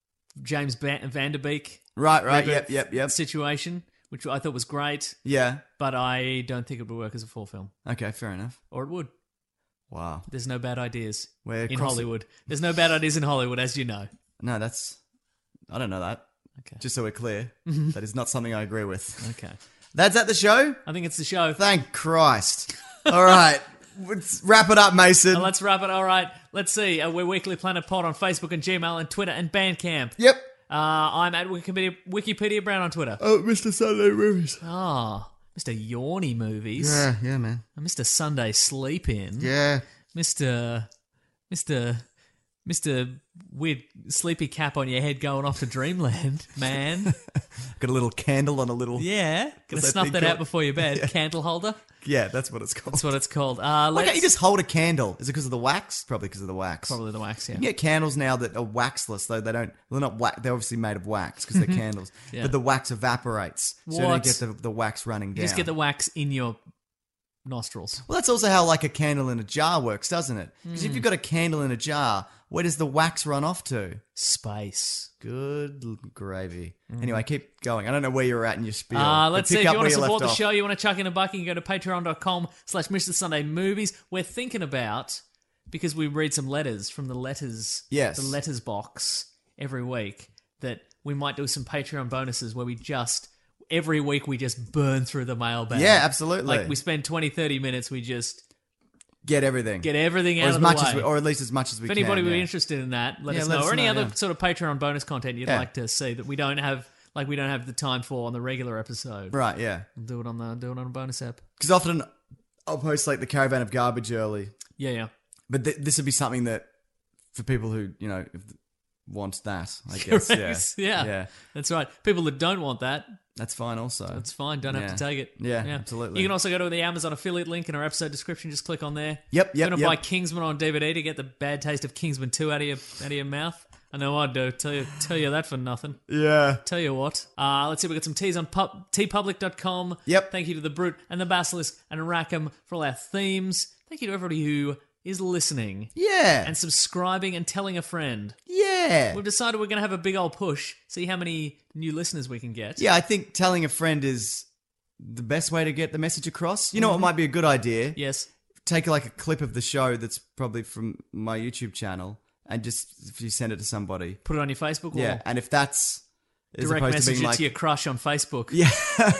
James ba- Van Der Beek right, right, reboot yep, yep, yep, situation, which I thought was great, yeah. but I don't think it would work as a full film. Okay, fair enough. Or it would. Wow. There's no bad ideas We're in crossing- Hollywood. There's no bad ideas in Hollywood, as you know. No, that's. I don't know that. Okay. Just so we're clear, that is not something I agree with. Okay. That's at the show. I think it's the show. Thank Christ. All right, let's wrap it up, Mason. Now let's wrap it. All right. Let's see. Uh, we're Weekly Planet Pod on Facebook and Gmail and Twitter and Bandcamp. Yep. Uh, I'm at Wikipedia, Wikipedia Brown on Twitter. Oh, Mister Sunday Movies. Oh, Mister Yawny Movies. Yeah, yeah, man. And Mister Sunday Sleep In. Yeah. Mister Mister Mister Weird Sleepy Cap on your head going off to Dreamland, man. Got a little candle on a little. Yeah. Gonna What's that snuff thing that out called? before your bed. Candle holder. Yeah, that's what it's called. That's what it's called. Uh, Why let's, can't you just hold a candle? Is it because of the wax? Probably because of the wax. Probably the wax, yeah. You can get candles now that are waxless, though they don't. They're not wax. They're obviously made of wax because they're candles. Yeah. But the wax evaporates, so you What? don't get the, the wax running down. You just get the wax in your nostrils. Well, that's also how like a candle in a jar works, doesn't it? Because Hmm. if you've got a candle in a jar, where does the wax run off to? Space. Good l- gravy. Anyway, keep going. I don't know where you're at in your spiel. Uh, but let's pick see, if up you want where to left support the off. show, you want to chuck in a buck, you can go to patreon.com slash Mister Sunday Movies. We're thinking about, because we read some letters from the letters, Yes. the letters box every week, that we might do some Patreon bonuses where we just, every week we just burn through the mailbag. Yeah, absolutely. Like we spend twenty, thirty minutes, we just Get everything. get everything or out as of much the way. as we, or at least as much as we If can. anybody would be yeah. interested in that, let Yeah, us let know. us Or any know, other yeah. sort of Patreon bonus content you'd Yeah. like to see that we don't have, like we don't have the time for on the regular episode. Right, yeah. We'll do it on the do it on a bonus app. Because often I'll post like the caravan of garbage early, Yeah, yeah. but th- this would be something that for people who you know if- want that. I guess. Correct. Yeah. Yeah. Yeah. That's right. People that don't want that, That's fine. Also, that's fine. Don't have Yeah. to take it. Yeah, absolutely. You can also go to the Amazon affiliate link in our episode description. Just click on there. Yep, If you're yep, gonna yep. buy Kingsman on D V D to get the bad taste of Kingsman two out of your out of your mouth. I know I do. Tell you tell you that for nothing. Yeah. Tell you what. Uh, let's see, we got some teas on pub, t public dot com. Yep. Thank you to the Brute and the Basilisk and Rackham for all our themes. Thank you to everybody who is listening Yeah. and subscribing and telling a friend. yeah. We've decided we're going to have a big old push, see how many new listeners we can get. Yeah, I think telling a friend is the best way to get the message across. You know Mm-hmm. what might be a good idea? Yes. Take like a clip of the show that's probably from my YouTube channel and just if you send it to somebody. Put it on your Facebook wall. Yeah, and if that's as Direct opposed to message being it like to your crush on Facebook. Yeah.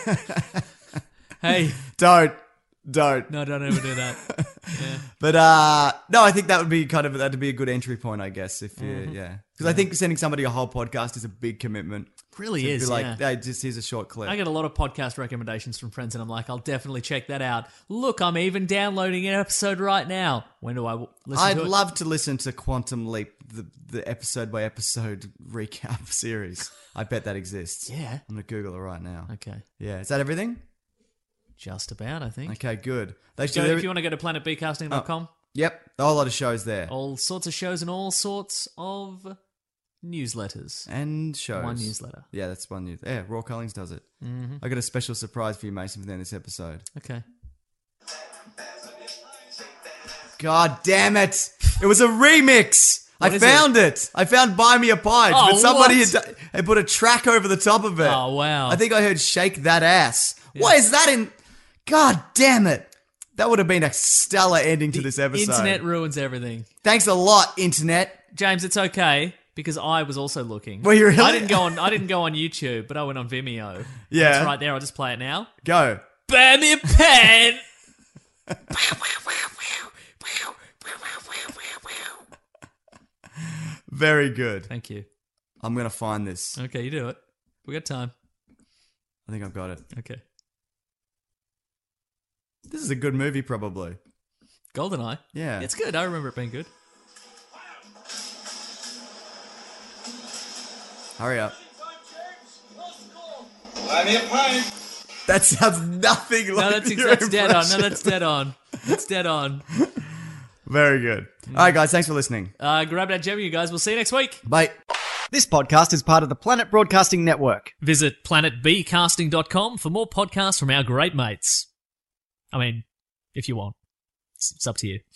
Hey. don't don't. No, don't ever do that. Yeah. But uh no, I think that would be kind of that'd be a good entry point, I guess. If you Mm-hmm. yeah, because I think sending somebody a whole podcast is a big commitment. Really To is, be like, yeah. hey, just here's a short clip. I get a lot of podcast recommendations from friends, and I'm like, I'll definitely check that out. Look, I'm even downloading an episode right now. When do I w- listen I'd to it? love to listen to Quantum Leap, the the episode by episode recap series. I bet that exists. Yeah. I'm gonna Google it right now. Okay. Yeah, is that everything? Just about, I think. Okay, good. They So should. if you want to go to planet b casting dot com, Yep, a whole lot of shows there all sorts of shows and all sorts of newsletters. and shows. One newsletter. Yeah, that's one news. Yeah, Raw Cullings does it. Mm-hmm. I got a special surprise for you, Mason, for the end of this episode. Okay. God damn it! It was a remix. What I is found it? I found "Buy Me a Pie," Oh, but somebody what? had, d- had put a track over the top of it. Oh, wow. I think I heard "Shake That Ass." Why is that in? God damn it! That would have been a stellar ending to this episode. Internet ruins everything. Thanks a lot, internet. James, it's okay because I was also looking. Were you really? I didn't go on. I didn't go on YouTube, but I went on Vimeo. Yeah. it's right there. I'll just play it now. Go. Buy me a pen. Very good. Thank you. I'm gonna find this. Okay, you do it. We got time. I think I've got it. Okay. This is a good movie, probably. GoldenEye? Yeah. It's good. I remember it being good. Hurry up. Buy me a pint. That sounds nothing like No, that's, your that's dead on. No, impression. that's dead on. That's dead on. Very good. All right, guys. Thanks for listening. Uh, grab that gem, you guys. We'll see you next week. Bye. This podcast is part of the Planet Broadcasting Network. Visit planet b casting dot com for more podcasts from our great mates. I mean, if you want. It's, it's up to you.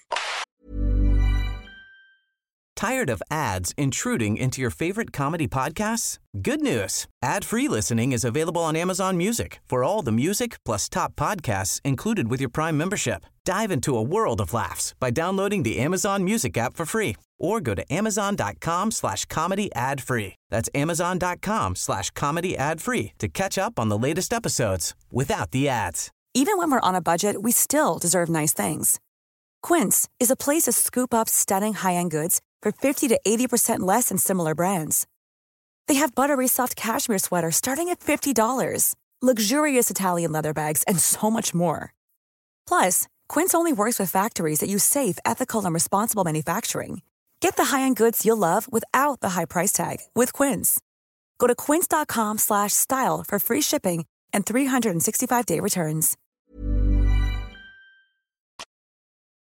Tired of ads intruding into your favorite comedy podcasts? Good news. Ad-free listening is available on Amazon Music for all the music plus top podcasts included with your Prime membership. Dive into a world of laughs by downloading the Amazon Music app for free or go to amazon.com slash comedy ad free. That's amazon.com slash comedy ad free to catch up on the latest episodes without the ads. Even when we're on a budget, we still deserve nice things. Quince is a place to scoop up stunning high-end goods for fifty to eighty percent less than similar brands. They have buttery soft cashmere sweaters starting at fifty dollars, luxurious Italian leather bags, and so much more. Plus, Quince only works with factories that use safe, ethical, and responsible manufacturing. Get the high-end goods you'll love without the high price tag with Quince. Go to quince.com slash style for free shipping and three sixty-five day returns.